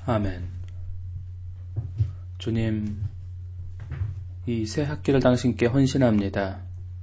아멘. 주님, 이 새 학기를 당신께 헌신합니다.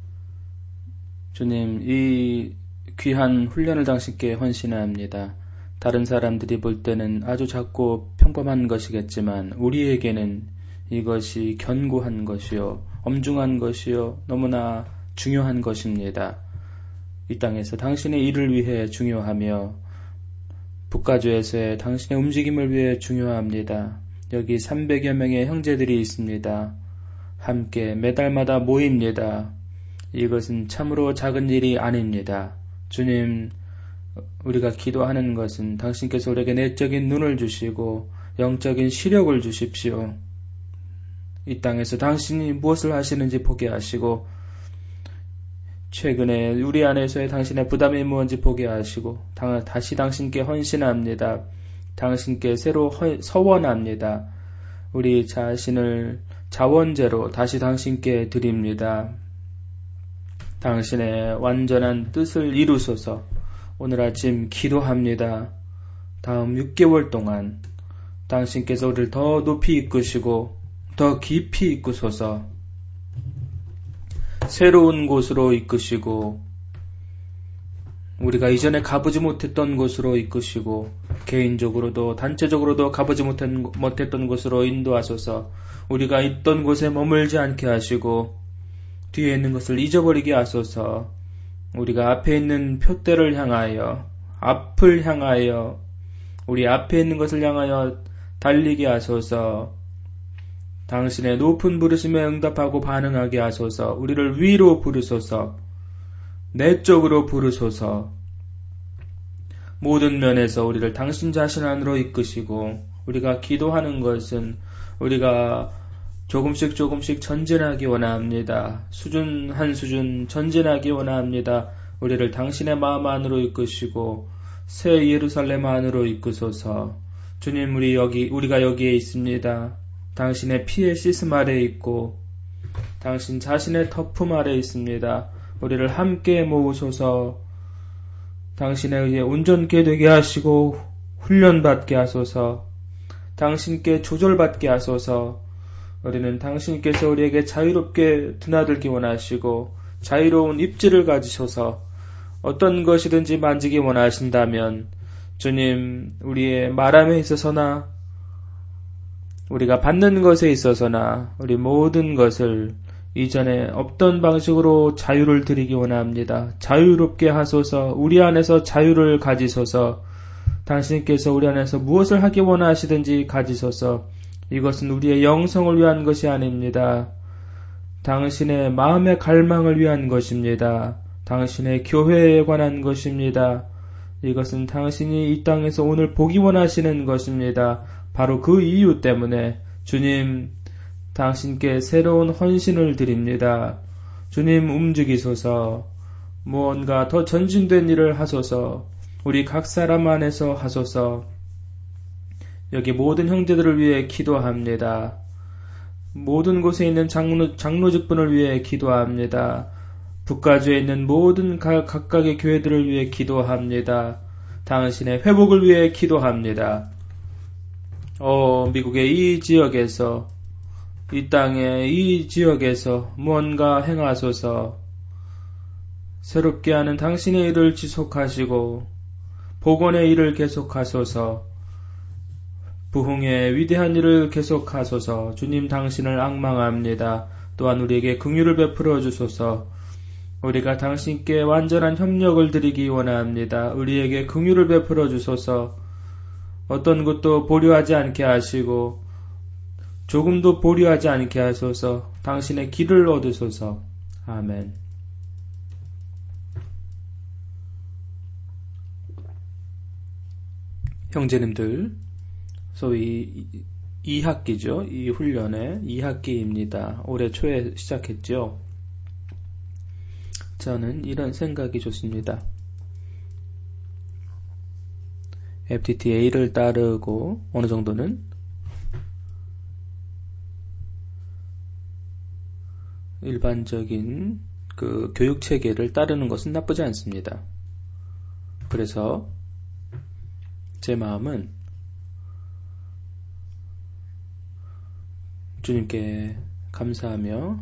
주님, 이 귀한 훈련을 당신께 헌신합니다. 다른 사람들이 볼 때는 아주 작고 평범한 것이겠지만 우리에게는 이것이 견고한 것이요, 엄중한 것이요, 너무나 중요한 것입니다. 이 땅에서 당신의 일을 위해 중요하며 북가주에서의 당신의 움직임을 위해 중요합니다. 여기 300여 명의 형제들이 있습니다. 함께 매달마다 모입니다. 이것은 참으로 작은 일이 아닙니다. 주님, 우리가 기도하는 것은 당신께서 우리에게 내적인 눈을 주시고 영적인 시력을 주십시오. 이 땅에서 당신이 무엇을 하시는지 보게 하시고 최근에 우리 안에서의 당신의 부담이 무엇인지 보게 하시고 다시 당신께 헌신합니다. 당신께 새로 서원합니다. 우리 자신을 자원제로 다시 당신께 드립니다. 당신의 완전한 뜻을 이루소서. 오늘 아침 기도합니다. 다음 6개월 동안 당신께서 우리를 더 높이 이끄시고 더 깊이 이끄소서. 새로운 곳으로 이끄시고 우리가 이전에 가보지 못했던 곳으로 이끄시고 개인적으로도 단체적으로도 가보지 못했던 곳으로 인도하소서. 우리가 있던 곳에 머물지 않게 하시고 뒤에 있는 것을 잊어버리게 하소서. 우리가 앞에 있는 표대를 향하여 앞을 향하여 우리 앞에 있는 것을 향하여 달리게 하소서. 당신의 높은 부르심에 응답하고 반응하게 하소서. 우리를 위로 부르소서. 내적으로 부르소서. 모든 면에서 우리를 당신 자신 안으로 이끄시고 우리가 기도하는 것은 우리가 조금씩 전진하기 원합니다. 수준 한 수준 전진하기 원합니다. 우리를 당신의 마음 안으로 이끄시고 새 예루살렘 안으로 이끄소서. 주님, 우리가 여기에 있습니다. 당신의 피의 씻음 아래 있고 당신 자신의 덮음 아래 있습니다. 우리를 함께 모으소서. 당신에 의해 온전케 되게 하시고 훈련받게 하소서. 당신께 조절받게 하소서. 우리는 당신께서 우리에게 자유롭게 드나들기 원하시고 자유로운 입지를 가지셔서 어떤 것이든지 만지기 원하신다면 주님, 우리의 말함에 있어서나 우리가 받는 것에 있어서나 우리 모든 것을 이전에 없던 방식으로 자유를 드리기 원합니다. 자유롭게 하소서. 우리 안에서 자유를 가지소서. 당신께서 우리 안에서 무엇을 하기 원하시든지 가지소서. 이것은 우리의 영성을 위한 것이 아닙니다. 당신의 마음의 갈망을 위한 것입니다. 당신의 교회에 관한 것입니다. 이것은 당신이 이 땅에서 오늘 보기 원하시는 것입니다. 바로 그 이유 때문에 주님, 당신께 새로운 헌신을 드립니다. 주님, 움직이소서. 무언가 더 전진된 일을 하소서. 우리 각 사람 안에서 하소서. 여기 모든 형제들을 위해 기도합니다. 모든 곳에 있는 장로직분을 위해 기도합니다. 북가주에 있는 모든 각각의 교회들을 위해 기도합니다. 당신의 회복을 위해 기도합니다. 미국의 이 지역에서, 이 땅의 이 지역에서 무언가 행하소서. 새롭게 하는 당신의 일을 지속하시고 복원의 일을 계속하소서. 부흥의 위대한 일을 계속하소서. 주님, 당신을 앙망합니다. 또한 우리에게 긍휼을 베풀어 주소서. 우리가 당신께 완전한 협력을 드리기 원합니다. 우리에게 긍휼을 베풀어 주소서. 어떤 것도 보류하지 않게 하시고 조금도 보류하지 않게 하소서. 당신의 길을 얻으소서. 아멘. 형제님들, 소위 2학기죠. 이 훈련의 2학기입니다. 올해 초에 시작했죠. 저는 이런 생각이 좋습니다. FTTA를 따르고 어느 정도는 일반적인 그 교육 체계를 따르는 것은 나쁘지 않습니다. 그래서 제 마음은 주님께 감사하며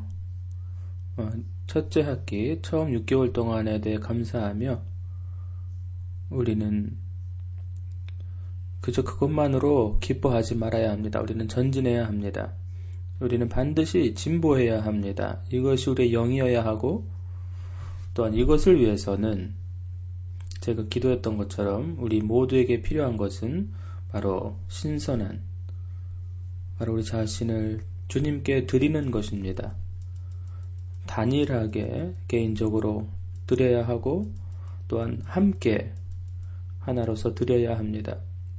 첫째 학기 처음 6개월 동안에 대해 감사하며 우리는 그저 그것만으로 기뻐하지 말아야 합니다. 우리는 전진해야 합니다. 우리는 반드시 진보해야 합니다. 이것이 우리의 영이어야 하고 또한 이것을 위해서는 제가 기도했던 것처럼 우리 모두에게 필요한 것은 바로 신선한, 바로 우리 자신을 주님께 드리는 것입니다. 단일하게 개인적으로 드려야 하고 또한 함께 하나로서 드려야 합니다.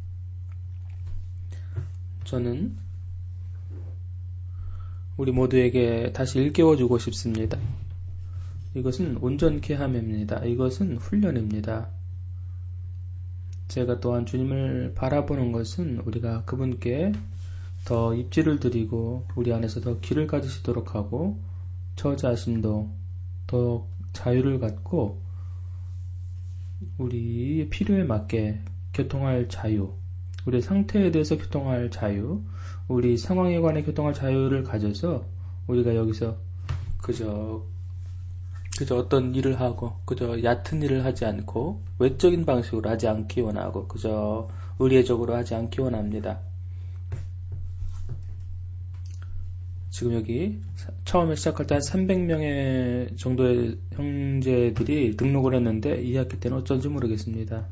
저는 우리 모두에게 다시 일깨워주고 싶습니다. 이것은 온전케 함입니다. 이것은 훈련입니다. 제가 또한 주님을 바라보는 것은 우리가 그분께 더 입지를 드리고 우리 안에서 더 길을 가지시도록 하고 저 자신도 더 자유를 갖고 우리 필요에 맞게 교통할 자유, 우리 상태에 대해서 교통할 자유, 우리 상황에 관해 교통할 자유를 가져서 우리가 여기서 그저 어떤 일을 하고 그저 얕은 일을 하지 않고 외적인 방식으로 하지 않기 원하고 그저 의례적으로 하지 않기 원합니다. 지금 여기 처음에 시작할 때 한 300명의 정도의 형제들이 등록을 했는데 2학기 때는 어쩐지 모르겠습니다.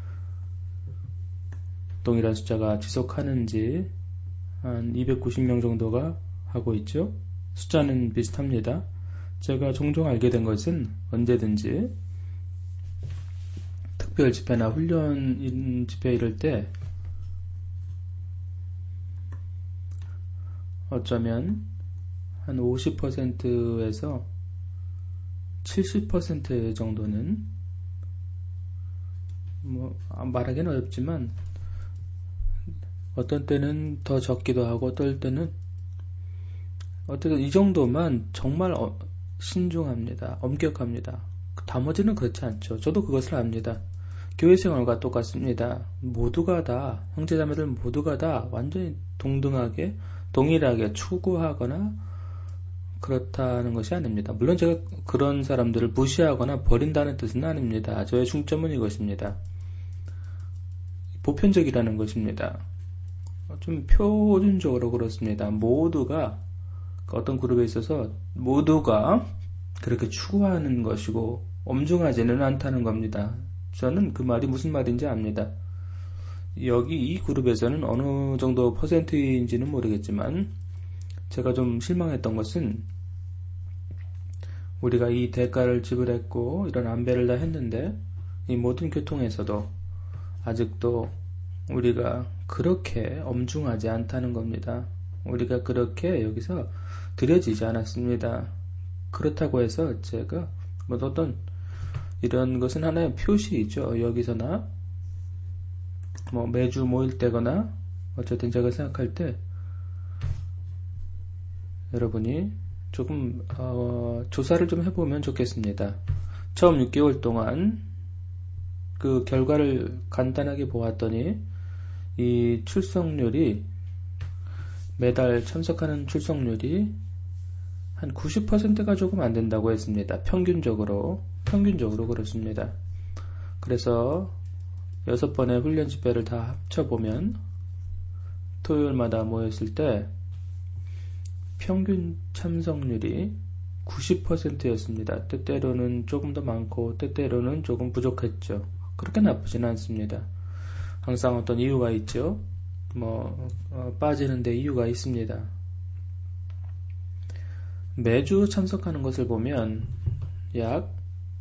동일한 숫자가 지속하는지 한 290명 정도가 하고 있죠. 숫자는 비슷합니다. 제가 종종 알게 된 것은 언제든지 특별 집회나 훈련 집회 이럴 때 어쩌면 한 50%에서 70% 정도는 말하기는 어렵지만 어떤 때는 더 적기도 하고 어떨 때는 어쨌든 이 정도만 정말 신중합니다. 엄격합니다. 나머지는 그렇지 않죠. 저도 그것을 압니다. 교회 생활과 똑같습니다. 모두가 다 형제자매들 모두가 다 완전히 동등하게 동일하게 추구하거나 그렇다는 것이 아닙니다. 물론 제가 그런 사람들을 무시하거나 버린다는 뜻은 아닙니다. 저의 중점은 이것입니다. 보편적이라는 것입니다. 좀 표준적으로 그렇습니다. 모두가 어떤 그룹에 있어서 모두가 그렇게 추구하는 것이고 엄중하지는 않다는 겁니다. 저는 그 말이 무슨 말인지 압니다. 여기 이 그룹에서는 어느 정도 퍼센트인지는 모르겠지만 제가 좀 실망했던 것은 우리가 이 대가를 지불했고 이런 안배를 다 했는데 이 모든 교통에서도 아직도 우리가 그렇게 엄중하지 않다는 겁니다. 우리가 그렇게 여기서 드려지지 않았습니다. 그렇다고 해서 제가 어떤 이런 것은 하나의 표시이죠. 여기서나 매주 모일 때거나 어쨌든 제가 생각할 때 여러분이 조금 조사를 좀 해보면 좋겠습니다. 처음 6개월 동안 그 결과를 간단하게 보았더니 이 출석률이 매달 참석하는 출석률이 한 90%가 조금 안 된다고 했습니다. 평균적으로 그렇습니다. 그래서 6번의 훈련 집회를 다 합쳐보면 토요일마다 모였을 때 평균 참석률이 90%였습니다. 때때로는 조금 더 많고 때때로는 조금 부족했죠. 그렇게 나쁘지는 않습니다. 항상 어떤 이유가 있죠. 빠지는데 이유가 있습니다. 매주 참석하는 것을 보면 약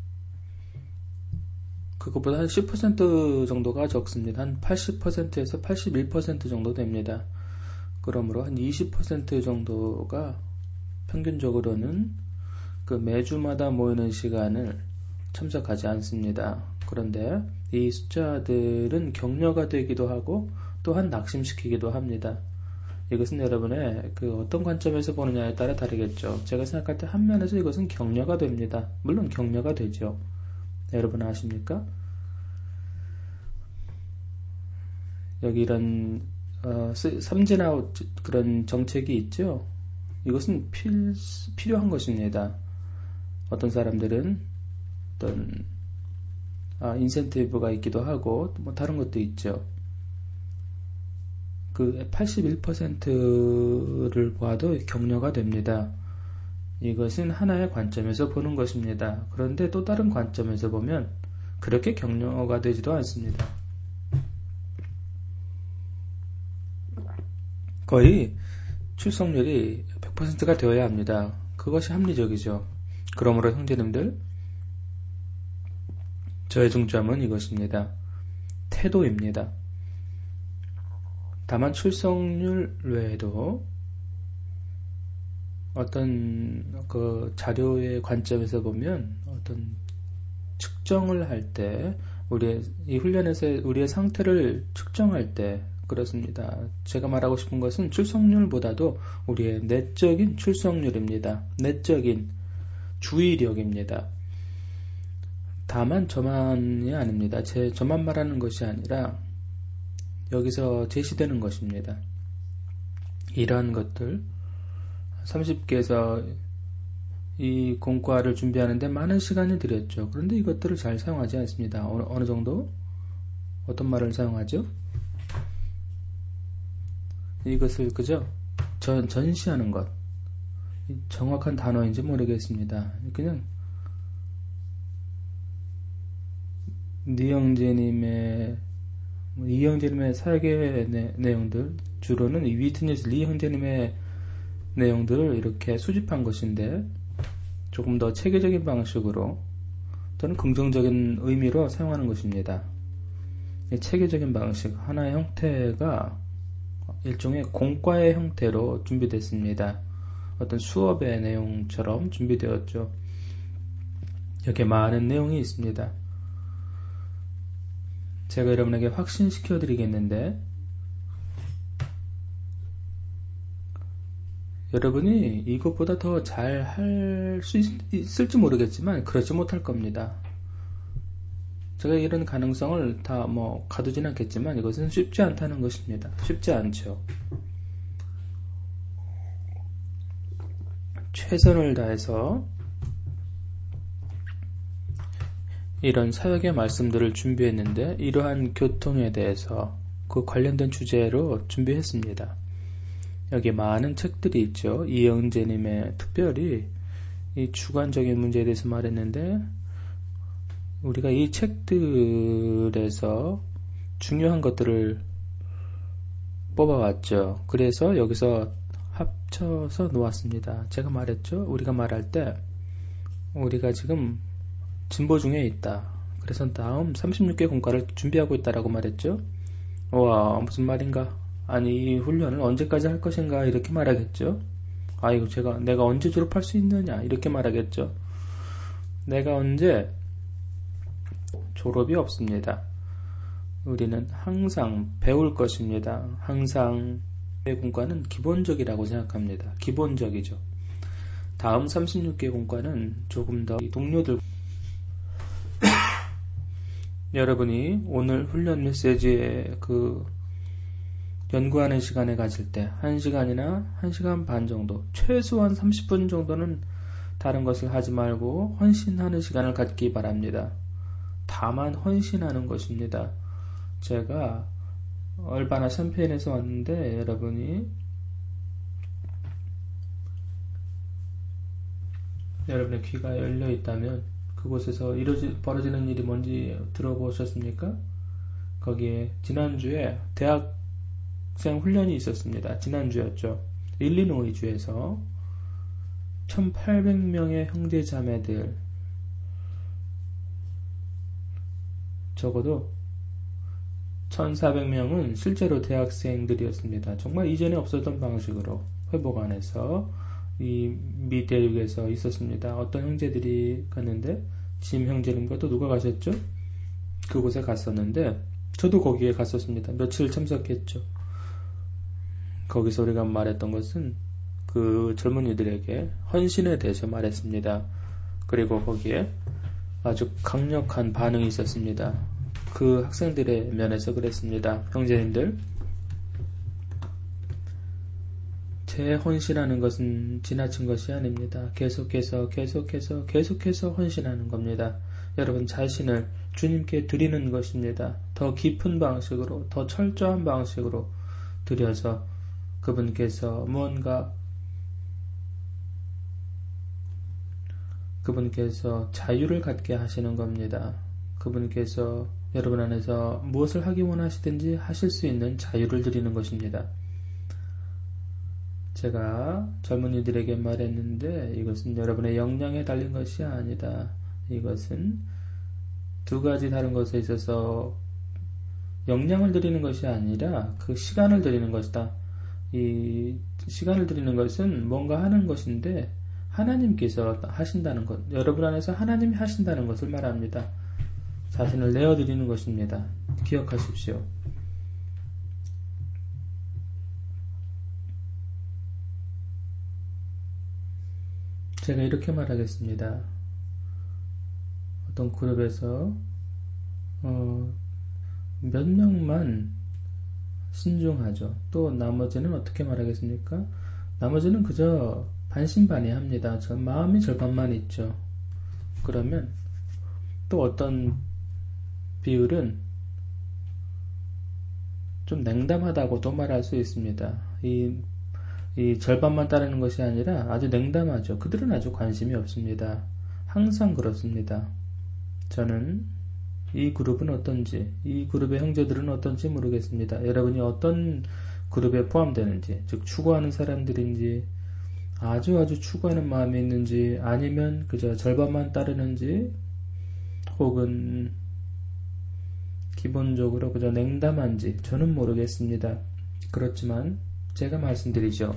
그것보다 한 10% 정도가 적습니다. 한 80%에서 81% 정도 됩니다. 그러므로 한 20% 정도가 평균적으로는 그 매주마다 모이는 시간을 참석하지 않습니다. 그런데 이 숫자들은 격려가 되기도 하고 또한 낙심시키기도 합니다. 이것은 여러분의 그 어떤 관점에서 보느냐에 따라 다르겠죠. 제가 생각할 때 한 면에서 이것은 격려가 됩니다. 물론 격려가 되죠. 여러분 아십니까? 여기 이런 삼진아웃 그런 정책이 있죠. 이것은 필요한 것입니다. 어떤 사람들은 어떤 인센티브가 있기도 하고 뭐 다른 것도 있죠. 그 81%를 봐도 격려가 됩니다. 이것은 하나의 관점에서 보는 것입니다. 그런데 또 다른 관점에서 보면 그렇게 격려가 되지도 않습니다. 거의 출석률이 100%가 되어야 합니다. 그것이 합리적이죠. 그러므로 형제님들, 저의 중점은 이것입니다. 태도입니다. 다만 출석률 외에도 어떤 그 자료의 관점에서 보면 어떤 측정을 할 때 이 훈련에서 우리의 상태를 측정할 때 그렇습니다. 제가 말하고 싶은 것은 출석률보다도 우리의 내적인 출석률입니다. 내적인 주의력입니다. 다만 저만이 아닙니다. 저만 말하는 것이 아니라 여기서 제시되는 것입니다. 이러한 것들 30개에서 이 공과를 준비하는데 많은 시간이 들였죠. 그런데 이것들을 잘 사용하지 않습니다. 어느 정도? 어떤 말을 사용하죠? 이것을 그저 전시하는 것. 정확한 단어인지 모르겠습니다. 그냥 이영재님의 사역의 내용들, 주로는 이 위트니스 리 형제님의 내용들을 이렇게 수집한 것인데 조금 더 체계적인 방식으로 또는 긍정적인 의미로 사용하는 것입니다. 이 체계적인 방식, 하나의 형태가 일종의 공과의 형태로 준비됐습니다. 어떤 수업의 내용처럼 준비되었죠. 이렇게 많은 내용이 있습니다. 제가 여러분에게 확신시켜 드리겠는데 여러분이 이것보다 더 잘 할 수 있을지 모르겠지만 그렇지 못할 겁니다. 제가 이런 가능성을 다 가두진 않겠지만 이것은 쉽지 않다는 것입니다. 쉽지 않죠. 최선을 다해서 이런 사역의 말씀들을 준비했는데 이러한 교통에 대해서 그 관련된 주제로 준비했습니다. 여기 많은 책들이 있죠. 이영재님의 특별히 이 주관적인 문제에 대해서 말했는데 우리가 이 책들에서 중요한 것들을 뽑아왔죠. 그래서 여기서 합쳐서 놓았습니다. 제가 말했죠. 우리가 말할 때 우리가 지금 진보 중에 있다. 그래서 다음 36개 공과를 준비하고 있다라고 말했죠. 와, 무슨 말인가? 아니, 이 훈련을 언제까지 할 것인가? 이렇게 말하겠죠. 아이고, 내가 언제 졸업할 수 있느냐? 이렇게 말하겠죠. 내가 언제 졸업이 없습니다. 우리는 항상 배울 것입니다. 항상 공과는 기본적이라고 생각합니다. 기본적이죠. 다음 36개 공과는 조금 더 동료들 여러분이 오늘 훈련 메시지에 연구하는 시간에 가질 때 1시간이나 1시간 반 정도, 최소한 30분 정도는 다른 것을 하지 말고 헌신하는 시간을 갖기 바랍니다. 다만 헌신하는 것입니다. 제가 얼바나 샴페인에서 왔는데 여러분의 귀가 열려 있다면 그곳에서 벌어지는 일이 뭔지 들어보셨습니까? 거기에 지난주에 대학생 훈련이 있었습니다. 지난주였죠. 일리노이주에서 1800명의 형제 자매들, 적어도 1400명은 실제로 대학생들이었습니다. 정말 이전에 없었던 방식으로 회복 안에서 이 미대륙에서 있었습니다. 어떤 형제들이 갔는데 짐 형제님과 또 누가 가셨죠? 그곳에 갔었는데 저도 거기에 갔었습니다. 며칠 참석했죠. 거기서 우리가 말했던 것은 그 젊은이들에게 헌신에 대해서 말했습니다. 그리고 거기에 아주 강력한 반응이 있었습니다. 그 학생들의 면에서 그랬습니다. 형제님들, 재혼신하는 것은 지나친 것이 아닙니다. 계속해서 헌신하는 겁니다. 여러분 자신을 주님께 드리는 것입니다. 더 깊은 방식으로, 더 철저한 방식으로 드려서 그분께서 자유를 갖게 하시는 겁니다. 그분께서 여러분 안에서 무엇을 하기 원하시든지 하실 수 있는 자유를 드리는 것입니다. 제가 젊은이들에게 말했는데 이것은 여러분의 역량에 달린 것이 아니다. 이것은 두 가지 다른 것에 있어서 역량을 드리는 것이 아니라 그 시간을 드리는 것이다. 이 시간을 드리는 것은 뭔가 하는 것인데 하나님께서 하신다는 것, 여러분 안에서 하나님이 하신다는 것을 말합니다. 자신을 내어드리는 것입니다. 기억하십시오. 제가 이렇게 말하겠습니다. 어떤 그룹에서 몇 명만 신중하죠. 또 나머지는 어떻게 말하겠습니까? 나머지는 그저 반신반의합니다. 저 마음이 절반만 있죠. 그러면 또 어떤 비율은 좀 냉담하다고도 말할 수 있습니다. 이 절반만 따르는 것이 아니라 아주 냉담하죠. 그들은 아주 관심이 없습니다. 항상 그렇습니다. 저는 이 그룹은 어떤지, 이 그룹의 형제들은 어떤지 모르겠습니다. 여러분이 어떤 그룹에 포함되는지, 즉 추구하는 사람들인지, 아주 추구하는 마음이 있는지, 아니면 그저 절반만 따르는지, 혹은 기본적으로 그저 냉담한지 저는 모르겠습니다. 그렇지만 제가 말씀드리죠.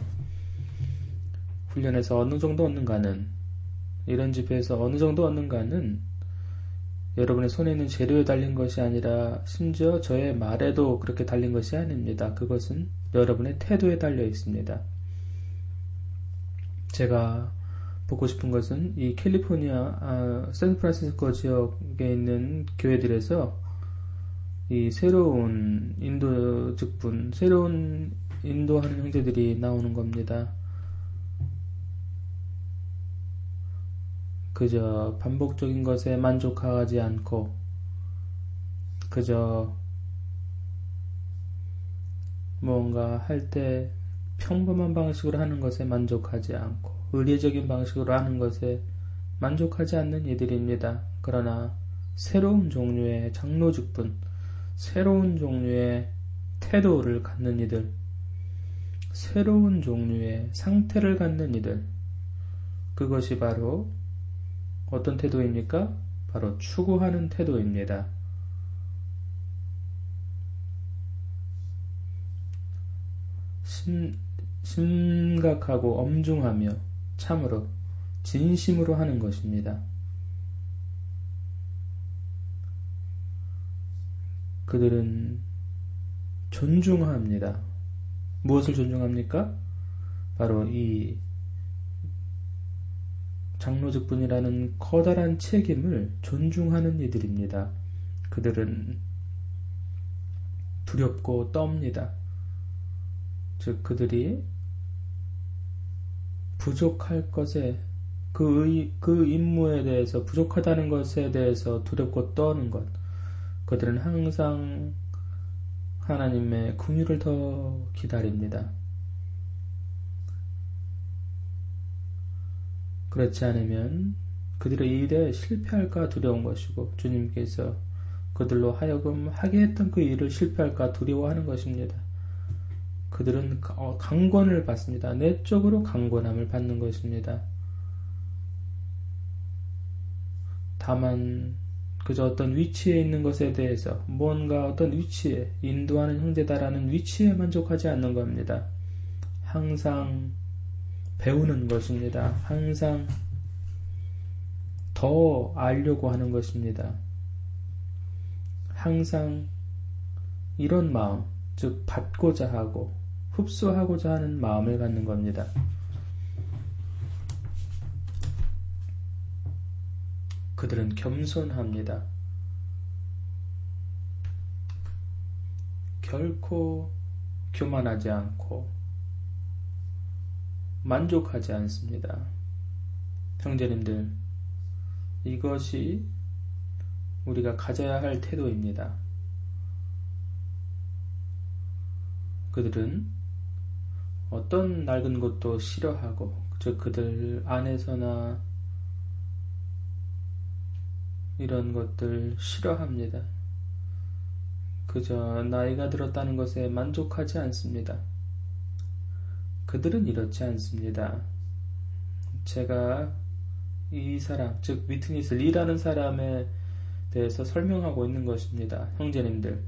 훈련에서 어느 정도 얻는가는, 이런 집회에서 어느 정도 얻는가는 여러분의 손에 있는 재료에 달린 것이 아니라 심지어 저의 말에도 그렇게 달린 것이 아닙니다. 그것은 여러분의 태도에 달려 있습니다. 제가 보고 싶은 것은 이 캘리포니아 샌프란시스코 지역에 있는 교회들에서 이 새로운 인도 직분, 새로운 인도하는 형제들이 나오는 겁니다. 그저 반복적인 것에 만족하지 않고 그저 뭔가 할 때 평범한 방식으로 하는 것에 만족하지 않고 의례적인 방식으로 하는 것에 만족하지 않는 이들입니다. 그러나 새로운 종류의 장로직분, 새로운 종류의 태도를 갖는 이들, 새로운 종류의 상태를 갖는 이들, 그것이 바로 어떤 태도입니까? 바로 추구하는 태도입니다. 심각하고 엄중하며 참으로 진심으로 하는 것입니다. 그들은 존중합니다. 무엇을 존중합니까? 바로 이 장로직분이라는 커다란 책임을 존중하는 이들입니다. 그들은 두렵고 떱니다. 즉 그들이 부족할 것에 그 임무에 대해서 부족하다는 것에 대해서 두렵고 떠는 것, 그들은 항상 하나님의 긍휼을 더 기다립니다. 그렇지 않으면 그들의 일에 실패할까 두려운 것이고 주님께서 그들로 하여금 하게 했던 그 일을 실패할까 두려워하는 것입니다. 그들은 강권을 받습니다. 내적으로 강권함을 받는 것입니다. 다만 그저 어떤 위치에 있는 것에 대해서 뭔가 어떤 위치에 인도하는 형제다라는 위치에 만족하지 않는 겁니다. 항상 배우는 것입니다. 항상 더 알려고 하는 것입니다. 항상 이런 마음, 즉 받고자 하고 흡수하고자 하는 마음을 갖는 겁니다. 그들은 겸손합니다. 결코 교만하지 않고 만족하지 않습니다. 형제님들, 이것이 우리가 가져야 할 태도입니다. 그들은 어떤 낡은 것도 싫어하고, 즉 그들 안에서나 이런 것들 싫어합니다. 그저 나이가 들었다는 것에 만족하지 않습니다. 그들은 이렇지 않습니다. 제가 이 사람, 즉 위트니스 리라는 사람에 대해서 설명하고 있는 것입니다. 형제님들,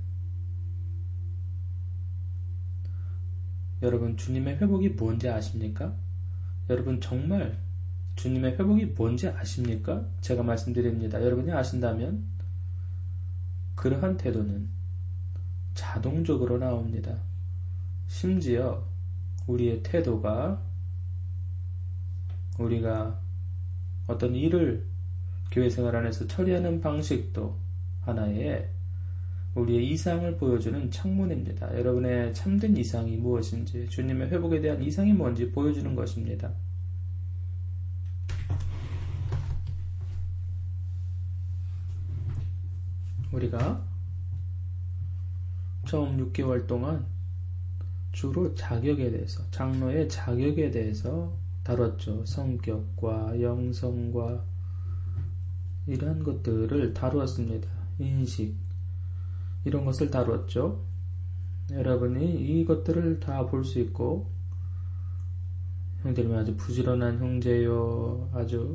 여러분 주님의 회복이 뭔지 아십니까? 여러분 정말 주님의 회복이 뭔지 아십니까? 제가 말씀드립니다. 여러분이 아신다면 그러한 태도는 자동적으로 나옵니다. 심지어 우리의 태도가, 우리가 어떤 일을 교회 생활 안에서 처리하는 방식도 하나의 우리의 이상을 보여주는 창문입니다. 여러분의 참된 이상이 무엇인지, 주님의 회복에 대한 이상이 뭔지 보여주는 것입니다. 우리가 처음 6개월 동안 주로 자격에 대해서, 장로의 자격에 대해서 다뤘죠. 성격과 영성과 이러한 것들을 다루었습니다. 인식, 이런 것을 다뤘죠. 여러분이 이것들을 다 볼 수 있고, 형제님은 아주 부지런한 형제요, 아주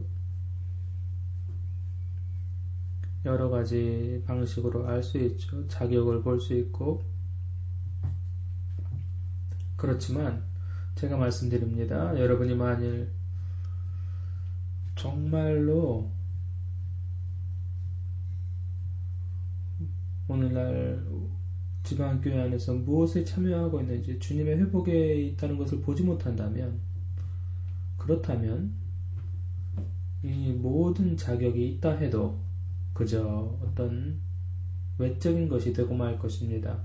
여러 가지 방식으로 알 수 있죠. 자격을 볼 수 있고. 그렇지만 제가 말씀드립니다. 여러분이 만일 정말로 오늘날 지방교회 안에서 무엇에 참여하고 있는지, 주님의 회복에 있다는 것을 보지 못한다면, 그렇다면 이 모든 자격이 있다 해도 그저 어떤 외적인 것이 되고 말 것입니다.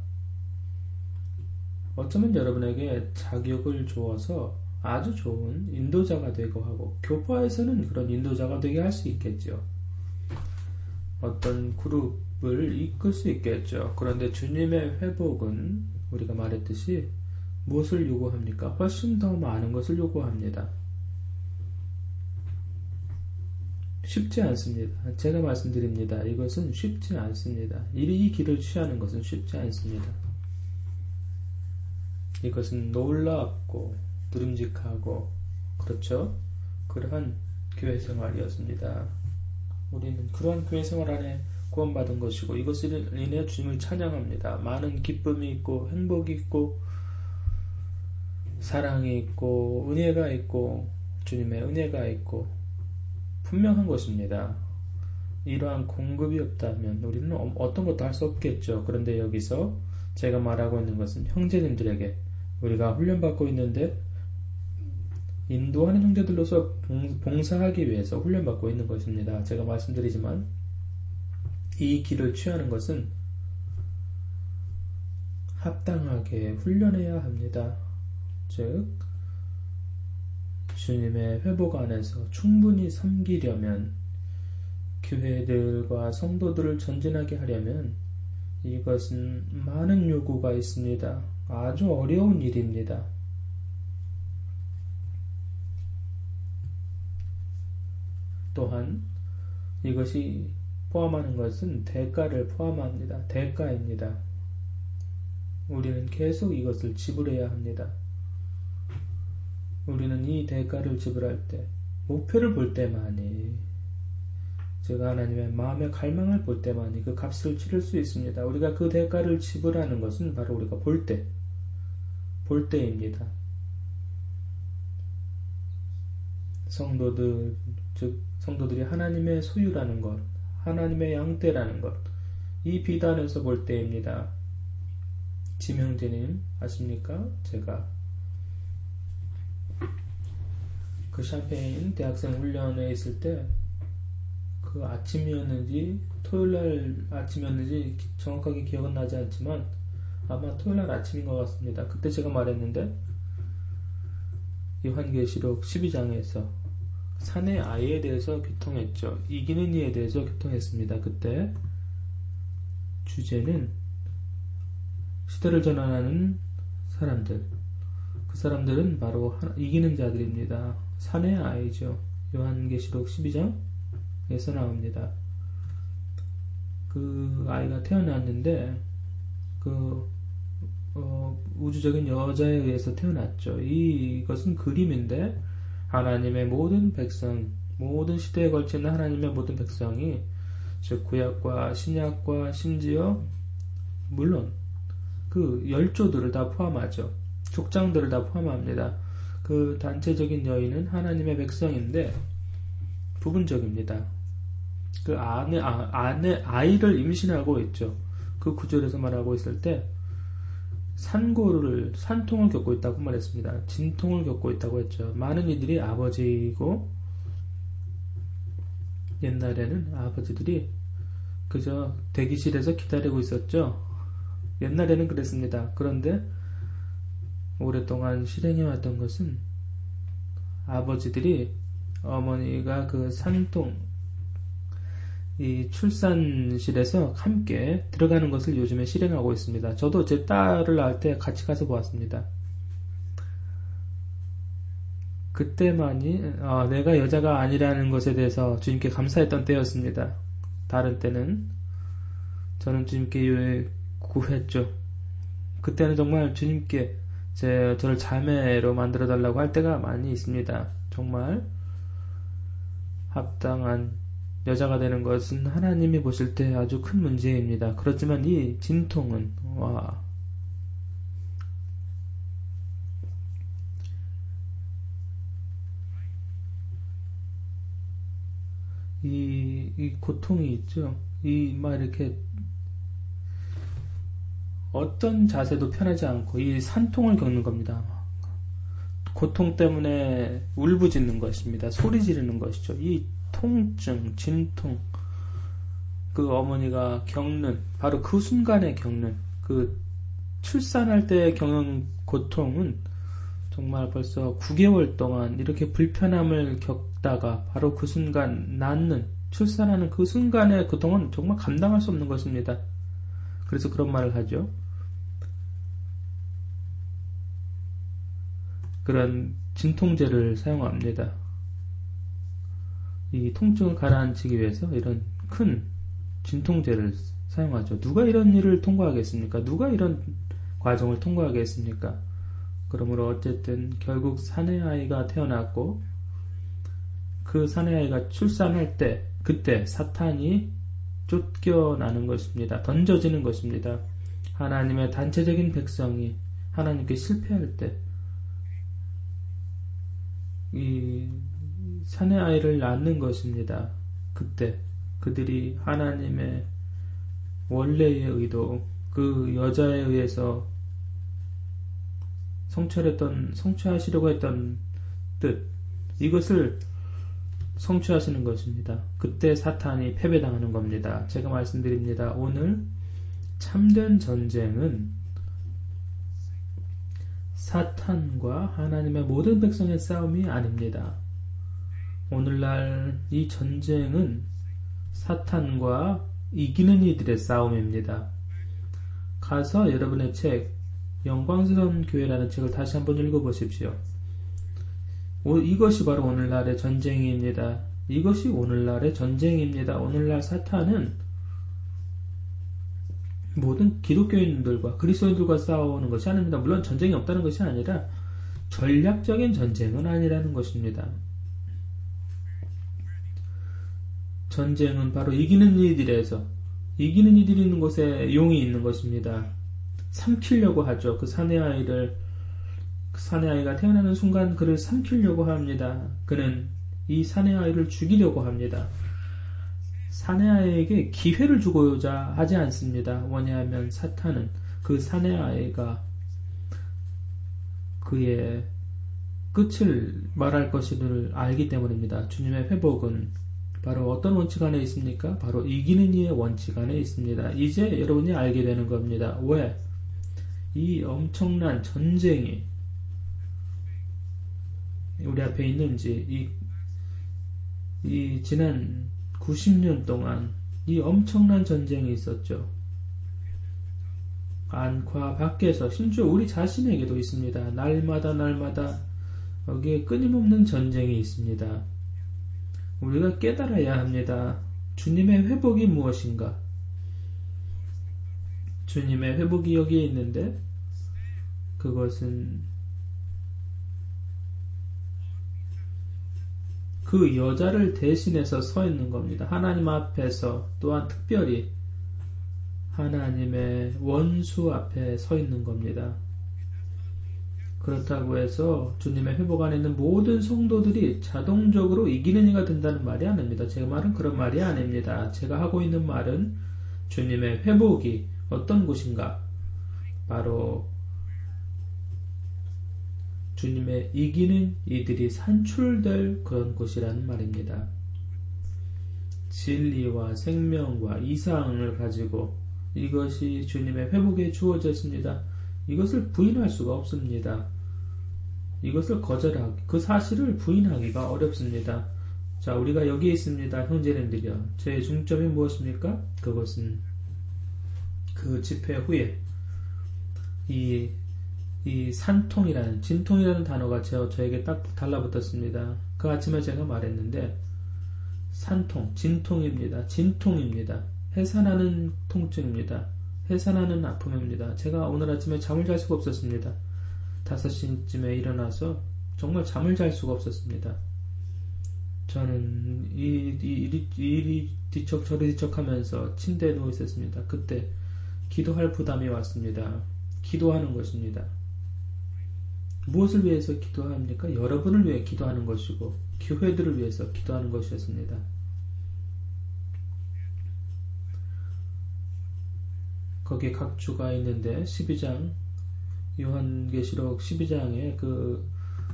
어쩌면 여러분에게 자격을 주어서 아주 좋은 인도자가 되고 하고, 교파에서는 그런 인도자가 되게 할 수 있겠죠. 어떤 그룹을 이끌 수 있겠죠. 그런데 주님의 회복은 우리가 말했듯이 무엇을 요구합니까? 훨씬 더 많은 것을 요구합니다. 쉽지 않습니다. 제가 말씀드립니다. 이것은 쉽지 않습니다. 이 길을 취하는 것은 쉽지 않습니다. 이것은 놀랍고 드림직하고, 그렇죠? 그러한 교회 생활이었습니다. 우리는 그러한 교회 생활 안에 구원받은 것이고, 이것을 인해 주님을 찬양합니다. 많은 기쁨이 있고, 행복이 있고, 사랑이 있고, 은혜가 있고, 주님의 은혜가 있고, 분명한 것입니다. 이러한 공급이 없다면 우리는 어떤 것도 할 수 없겠죠. 그런데 여기서 제가 말하고 있는 것은 형제님들에게, 우리가 훈련받고 있는데 인도하는 형제들로서 봉사하기 위해서 훈련받고 있는 것입니다. 제가 말씀드리지만 이 길을 취하는 것은 합당하게 훈련해야 합니다. 즉 주님의 회복 안에서 충분히 섬기려면, 교회들과 성도들을 전진하게 하려면 이것은 많은 요구가 있습니다. 아주 어려운 일입니다. 또한 이것이 포함하는 것은 대가를 포함합니다. 대가입니다. 우리는 계속 이것을 지불해야 합니다. 우리는 이 대가를 지불할 때, 목표를 볼 때만이, 제가 하나님의 마음의 갈망을 볼 때만이 그 값을 치를 수 있습니다. 우리가 그 대가를 지불하는 것은 바로 우리가 볼 때입니다. 성도들, 즉 성도들이 하나님의 소유라는 것, 하나님의 양떼라는 것, 이 비단에서 볼 때입니다. 지명재님 아십니까? 제가 그 샴페인 대학생 훈련에 있을 때, 그 아침이었는지 토요일날 아침이었는지 정확하게 기억은 나지 않지만 아마 토요일날 아침인 것 같습니다. 그때 제가 말했는데, 요한계시록 12장에서 사내 아이에 대해서 교통했죠. 이기는 이에 대해서 교통했습니다. 그때 주제는 시대를 전환하는 사람들, 그 사람들은 바로 이기는 자들입니다. 사내 아이죠. 요한계시록 12장에서 나옵니다. 그 아이가 태어났는데 우주적인 여자에 의해서 태어났죠. 이것은 그림인데 하나님의 모든 백성, 모든 시대에 걸치는 하나님의 모든 백성이 즉 구약과 신약과 심지어 물론 그 열조들을 다 포함하죠. 족장들을 다 포함합니다. 그 단체적인 여인은 하나님의 백성인데 부분적입니다. 그 안에 아이를 임신하고 있죠. 그 구절에서 말하고 있을 때 산통을 겪고 있다고 말했습니다. 진통을 겪고 있다고 했죠. 많은 이들이 아버지이고 옛날에는 아버지들이 그저 대기실에서 기다리고 있었죠. 옛날에는 그랬습니다. 그런데 오랫동안 실행해왔던 것은 아버지들이 어머니가 그 이 출산실에서 함께 들어가는 것을 요즘에 실행하고 있습니다. 저도 제 딸을 낳을 때 같이 가서 보았습니다. 그때만이 내가 여자가 아니라는 것에 대해서 주님께 감사했던 때였습니다. 다른 때는 저는 주님께 구했죠. 그때는 정말 주님께 저를 자매로 만들어 달라고 할 때가 많이 있습니다. 정말 합당한 여자가 되는 것은 하나님이 보실 때 아주 큰 문제입니다. 그렇지만 이 진통은 이 고통이 있죠. 이렇게 어떤 자세도 편하지 않고 이 산통을 겪는 겁니다. 고통 때문에 울부짖는 것입니다. 소리 지르는 것이죠. 이 통증, 진통, 그 어머니가 겪는, 바로 그 순간에 겪는, 그 출산할 때 겪는 고통은 정말 벌써 9개월 동안 이렇게 불편함을 겪다가 바로 그 순간 출산하는 그 순간의 고통은 정말 감당할 수 없는 것입니다. 그래서 그런 말을 하죠. 그런 진통제를 사용합니다. 이 통증을 가라앉히기 위해서 이런 큰 진통제를 사용하죠. 누가 이런 일을 통과하겠습니까? 누가 이런 과정을 통과하겠습니까? 그러므로 어쨌든 결국 사내아이가 태어났고 그 사내아이가 출산할 때 그때 사탄이 쫓겨나는 것입니다. 던져지는 것입니다. 하나님의 단체적인 백성이 하나님께 실패할 때 이 사내아이를 낳는 것입니다. 그때 그들이 하나님의 원래의 의도, 그 여자에 의해서 성취하시려고 했던 뜻, 이것을 성취하시는 것입니다. 그때 사탄이 패배당하는 겁니다. 제가 말씀드립니다. 오늘 참된 전쟁은 사탄과 하나님의 모든 백성의 싸움이 아닙니다. 오늘날 이 전쟁은 사탄과 이기는 이들의 싸움입니다. 가서 여러분의 책 영광스러운 교회라는 책을 다시 한번 읽어보십시오. 이것이 바로 오늘날의 전쟁입니다. 이것이 오늘날의 전쟁입니다. 오늘날 사탄은 모든 기독교인들과 그리스도인들과 싸우는 것이 아닙니다. 물론 전쟁이 없다는 것이 아니라 전략적인 전쟁은 아니라는 것입니다. 전쟁은 바로 이기는 이들이 있는 곳에 용이 있는 것입니다. 삼키려고 하죠. 그 사내아이가 태어나는 순간 그를 삼키려고 합니다. 그는 이 사내아이를 죽이려고 합니다. 사내아이에게 기회를 주고자 하지 않습니다. 왜냐하면 사탄은 그 사내아이가 그의 끝을 말할 것을 알기 때문입니다. 주님의 회복은 바로 어떤 원칙 안에 있습니까? 바로 이기는 이의 원칙 안에 있습니다. 이제 여러분이 알게 되는 겁니다. 왜? 이 엄청난 전쟁이 우리 앞에 있는지, 이 지난 90년 동안 이 엄청난 전쟁이 있었죠. 안과 밖에서, 심지어 우리 자신에게도 있습니다. 날마다 여기에 끊임없는 전쟁이 있습니다. 우리가 깨달아야 합니다. 주님의 회복이 무엇인가? 주님의 회복이 여기에 있는데, 그것은 그 여자를 대신해서 서 있는 겁니다. 하나님 앞에서, 또한 특별히 하나님의 원수 앞에 서 있는 겁니다. 그렇다고 해서 주님의 회복 안에 있는 모든 성도들이 자동적으로 이기는 이가 된다는 말이 아닙니다. 제 말은 그런 말이 아닙니다. 제가 하고 있는 말은 주님의 회복이 어떤 곳인가? 바로 주님의 이기는 이들이 산출될 그런 곳이라는 말입니다. 진리와 생명과 이상을 가지고 이것이 주님의 회복에 주어졌습니다. 이것을 부인할 수가 없습니다. 이것을 거절하기, 그 사실을 부인하기가 어렵습니다. 자, 우리가 여기에 있습니다. 형제님들이요. 제 중점이 무엇입니까? 그것은 그 집회 후에 이 산통이라는, 진통이라는 단어가 저에게 딱 달라붙었습니다. 그 아침에 제가 말했는데, 산통, 진통입니다. 진통입니다. 해산하는 통증입니다. 해산하는 아픔입니다. 제가 오늘 아침에 잠을 잘 수가 없었습니다. 5시쯤에 일어나서 정말 잠을 잘 수가 없었습니다. 저는 이리 뒤척 저리 뒤척 하면서 침대에 누워 있었습니다. 그때 기도할 부담이 왔습니다. 기도하는 것입니다. 무엇을 위해서 기도합니까? 여러분을 위해 기도하는 것이고 교회들을 위해서 기도하는 것이었습니다. 거기에 각주가 있는데 12장 요한계시록 12장에 그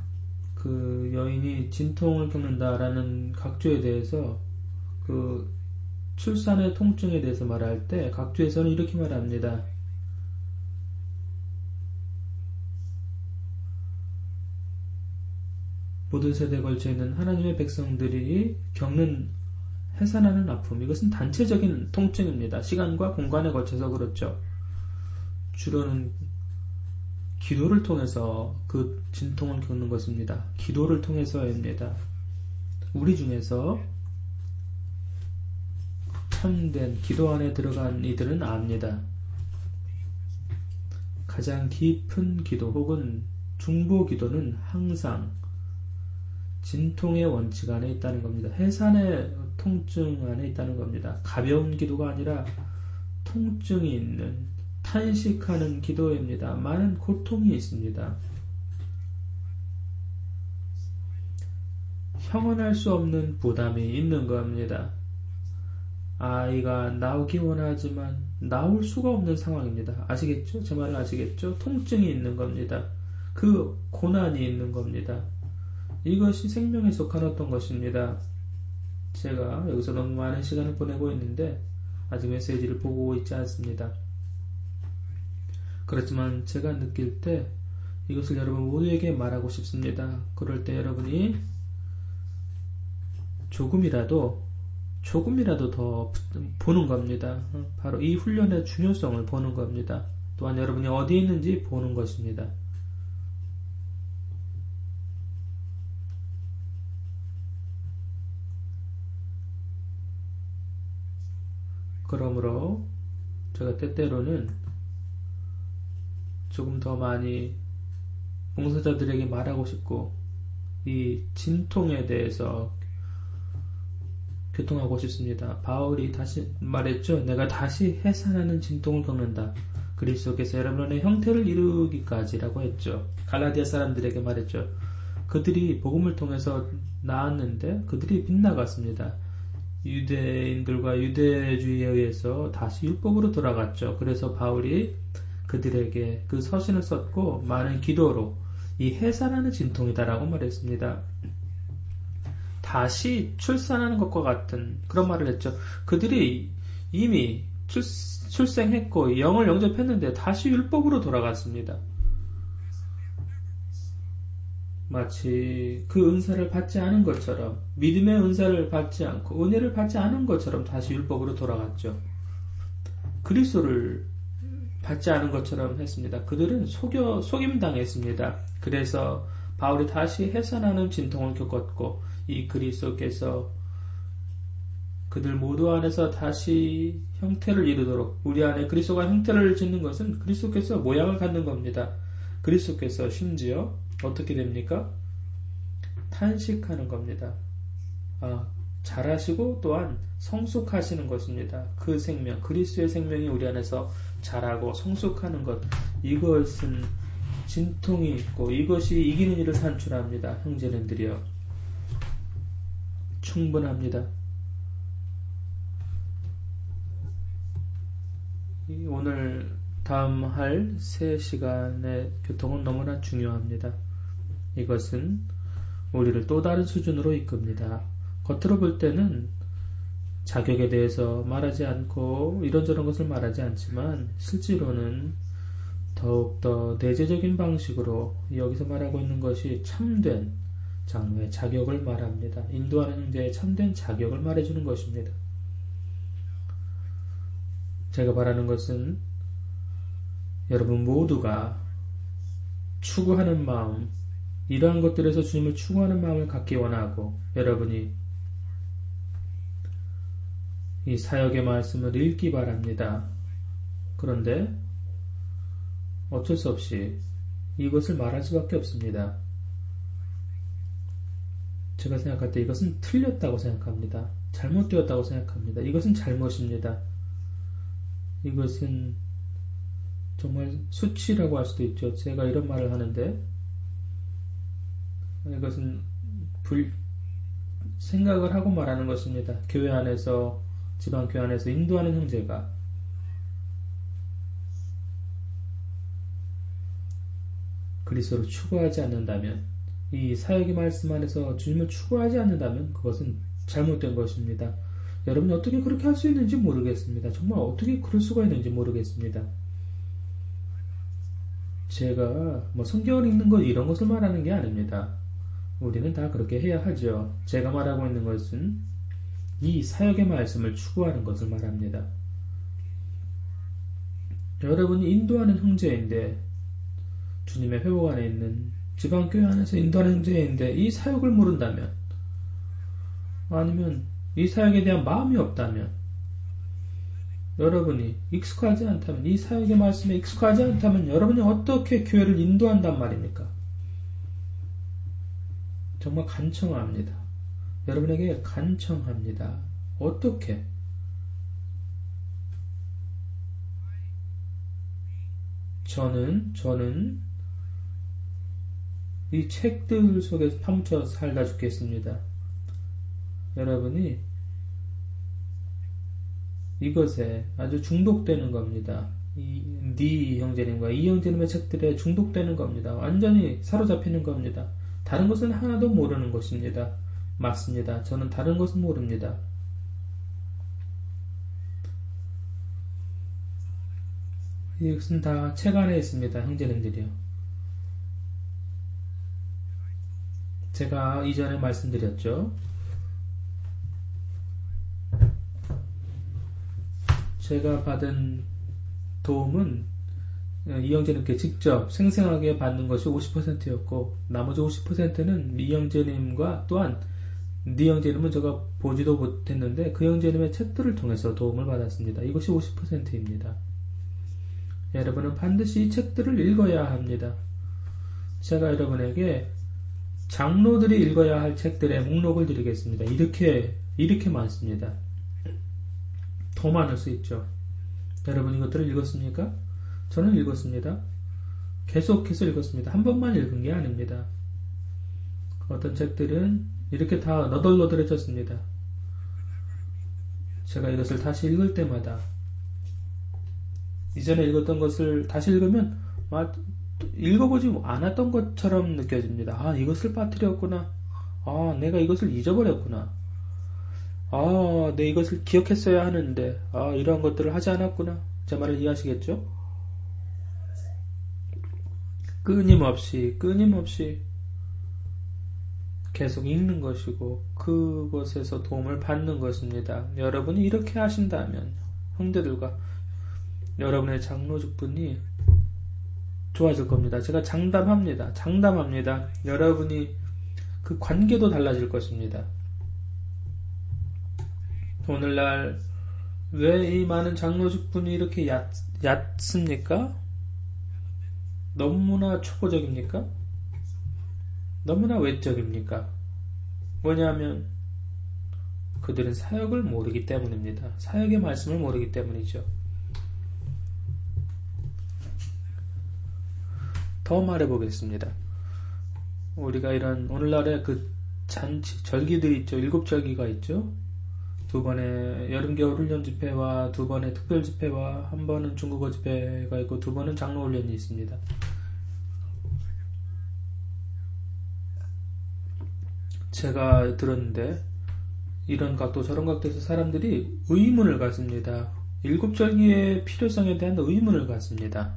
여인이 진통을 겪는다라는 각주에 대해서, 그 출산의 통증에 대해서 말할 때 각주에서는 이렇게 말합니다. 모든 세대에 걸쳐 있는 하나님의 백성들이 겪는 해산하는 아픔, 이것은 단체적인 통증입니다. 시간과 공간에 걸쳐서 그렇죠. 주로는 기도를 통해서 그 진통을 겪는 것입니다. 기도를 통해서입니다. 우리 중에서 참된 기도 안에 들어간 이들은 압니다. 가장 깊은 기도 혹은 중보 기도는 항상 진통의 원칙 안에 있다는 겁니다. 해산의 통증 안에 있다는 겁니다. 가벼운 기도가 아니라 통증이 있는, 탄식하는 기도입니다. 많은 고통이 있습니다. 형언할 수 없는 부담이 있는 겁니다. 아이가 나오기 원하지만 나올 수가 없는 상황입니다. 아시겠죠? 제 말을 아시겠죠? 통증이 있는 겁니다. 그 고난이 있는 겁니다. 이것이 생명에 속한 어떤 것입니다. 제가 여기서 너무 많은 시간을 보내고 있는데 아직 메시지를 보고 있지 않습니다. 그렇지만 제가 느낄 때 이것을 여러분 모두에게 말하고 싶습니다. 그럴 때 여러분이 조금이라도 더 보는 겁니다. 바로 이 훈련의 중요성을 보는 겁니다. 또한 여러분이 어디에 있는지 보는 것입니다. 그러므로 제가 때때로는 조금 더 많이 봉사자들에게 말하고 싶고, 이 진통에 대해서 교통하고 싶습니다. 바울이 다시 말했죠. 내가 다시 해산하는 진통을 겪는다. 그리스도께서 여러분의 형태를 이루기까지라고 했죠. 갈라디아 사람들에게 말했죠. 그들이 복음을 통해서 나았는데 그들이 빗나갔습니다. 유대인들과 유대주의에 의해서 다시 율법으로 돌아갔죠. 그래서 바울이 그들에게 그 서신을 썼고 많은 기도로 이 해산하는 진통이다라고 말했습니다. 다시 출산하는 것과 같은 그런 말을 했죠. 그들이 이미 출생했고 영을 영접했는데 다시 율법으로 돌아갔습니다. 마치 그 은사를 받지 않은 것처럼, 믿음의 은사를 받지 않고 은혜를 받지 않은 것처럼 다시 율법으로 돌아갔죠. 그리스도를 받지 않은 것처럼 했습니다. 그들은 속임당했습니다. 그래서 바울이 다시 해산하는 진통을 겪었고, 이 그리스도께서 그들 모두 안에서 다시 형태를 이루도록, 우리 안에 그리스도가 형태를 짓는 것은 그리스도께서 모양을 갖는 겁니다. 그리스도께서 심지어 어떻게 됩니까? 탄식하는 겁니다. 자라시고 또한 성숙하시는 것입니다. 그 생명, 그리스도의 생명이 우리 안에서 자라고 성숙하는 것, 이것은 진통이 있고 이것이 이기는 일을 산출합니다. 형제님들이여, 충분합니다. 오늘 다음 할 3시간의 교통은 너무나 중요합니다. 이것은 우리를 또 다른 수준으로 이끕니다. 겉으로 볼 때는 자격에 대해서 말하지 않고 이런저런 것을 말하지 않지만, 실제로는 더욱더 내재적인 방식으로 여기서 말하고 있는 것이 참된 장로의 자격을 말합니다. 인도하는 형제의 참된 자격을 말해주는 것입니다. 제가 바라는 것은 여러분 모두가 추구하는 마음, 이러한 것들에서 주님을 추구하는 마음을 갖기 원하고, 여러분이 이 사역의 말씀을 읽기 바랍니다. 그런데 어쩔 수 없이 이것을 말할 수밖에 없습니다. 제가 생각할 때 이것은 틀렸다고 생각합니다. 잘못되었다고 생각합니다. 이것은 잘못입니다. 이것은 정말 수치라고 할 수도 있죠. 제가 이런 말을 하는데, 이것은 생각을 하고 말하는 것입니다. 교회 안에서, 지방교회 안에서 인도하는 형제가 그리스도를 추구하지 않는다면, 이 사역의 말씀 안에서 주님을 추구하지 않는다면 그것은 잘못된 것입니다. 여러분이 어떻게 그렇게 할 수 있는지 모르겠습니다. 정말 어떻게 그럴 수가 있는지 모르겠습니다. 제가 성경을 읽는 것 이런 것을 말하는 게 아닙니다. 우리는 다 그렇게 해야 하죠. 제가 말하고 있는 것은 이 사역의 말씀을 추구하는 것을 말합니다. 여러분이 인도하는 형제인데, 주님의 회복 안에 있는 지방교회 안에서 인도하는 형제인데 이 사역을 모른다면, 아니면 이 사역에 대한 마음이 없다면, 여러분이 익숙하지 않다면, 이 사역의 말씀에 익숙하지 않다면 여러분이 어떻게 교회를 인도한단 말입니까? 정말 간청합니다. 여러분에게 간청합니다. 어떻게? 저는 이 책들 속에 파묻혀 살다 죽겠습니다. 여러분이 이것에 아주 중독되는 겁니다. 네 형제님과 이 형제님의 책들에 중독되는 겁니다. 완전히 사로잡히는 겁니다. 다른 것은 하나도 모르는 것입니다. 맞습니다. 저는 다른 것은 모릅니다. 이것은 다 책 안에 있습니다. 형제님들이요. 제가 이전에 말씀드렸죠. 제가 받은 도움은 이 형제님께 직접 생생하게 받는 것이 50%였고, 나머지 50%는 이 형제님과 또한 네 형제님은 제가 보지도 못했는데 그 형제님의 책들을 통해서 도움을 받았습니다. 이것이 50%입니다. 여러분은 반드시 이 책들을 읽어야 합니다. 제가 여러분에게 장로들이 읽어야 할 책들의 목록을 드리겠습니다. 이렇게 많습니다. 더 많을 수 있죠. 여러분 이것들을 읽었습니까? 저는 읽었습니다. 계속해서 읽었습니다. 한 번만 읽은 게 아닙니다. 어떤 책들은 이렇게 다 너덜너덜해졌습니다. 제가 이것을 다시 읽을 때마다 이전에 읽었던 것을 다시 읽으면 읽어보지 않았던 것처럼 느껴집니다. 이것을 빠뜨렸구나. 내가 이것을 잊어버렸구나. 내가 이것을 기억했어야 하는데 이러한 것들을 하지 않았구나. 제 말을 이해하시겠죠? 끊임없이 계속 읽는 것이고 그것에서 도움을 받는 것입니다. 여러분이 이렇게 하신다면 형제들과 여러분의 장로직분이 좋아질 겁니다. 제가 장담합니다. 여러분이 그 관계도 달라질 것입니다. 오늘날 왜 이 많은 장로직분이 이렇게 얕습니까? 너무나 초보적입니까? 너무나 외적입니까? 뭐냐면 그들은 사역을 모르기 때문입니다. 사역의 말씀을 모르기 때문이죠. 더 말해보겠습니다. 우리가 이런 오늘날의 그 잔치, 절기들이 있죠. 7절기가 있죠. 2번의 여름, 겨울 훈련 집회와 2번의 특별 집회와 1번은 중국어 집회가 있고 2번은 장로 훈련이 있습니다. 제가 들었는데 이런 각도 저런 각도에서 사람들이 의문을 갖습니다. 7절기의 필요성에 대한 의문을 갖습니다.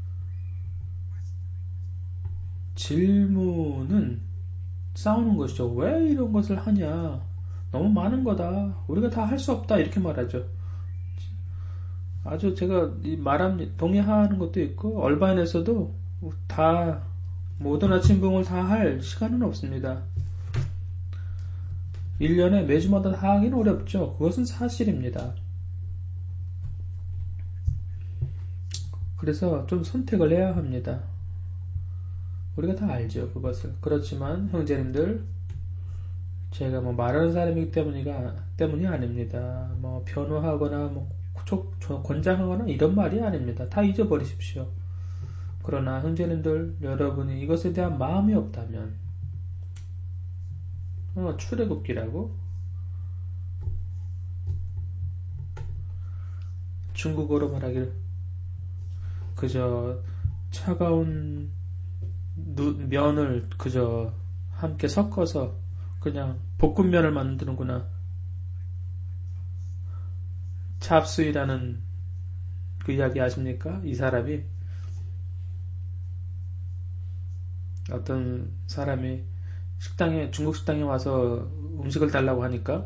질문은 싸우는 것이죠. 왜 이런 것을 하냐? 너무 많은 거다. 우리가 다 할 수 없다. 이렇게 말하죠. 아주 제가 동의하는 것도 있고 얼바인에서도 다 모든 아침봉을 다 할 시간은 없습니다. 1년에 매주마다 다 하기는 어렵죠. 그것은 사실입니다. 그래서 좀 선택을 해야 합니다. 우리가 다 알죠, 그것을. 그렇지만 형제님들, 제가 말하는 사람이기 때문이 아닙니다. 변호하거나 권장하거나 이런 말이 아닙니다. 다 잊어버리십시오. 그러나 형제님들, 여러분이 이것에 대한 마음이 없다면 출애굽기라고 중국어로 말하기를 그저 차가운 면을 그저 함께 섞어서 그냥 볶음면을 만드는구나. 찹수이라는 그 이야기 아십니까? 이 사람이 어떤 사람이 중국 식당에 와서 음식을 달라고 하니까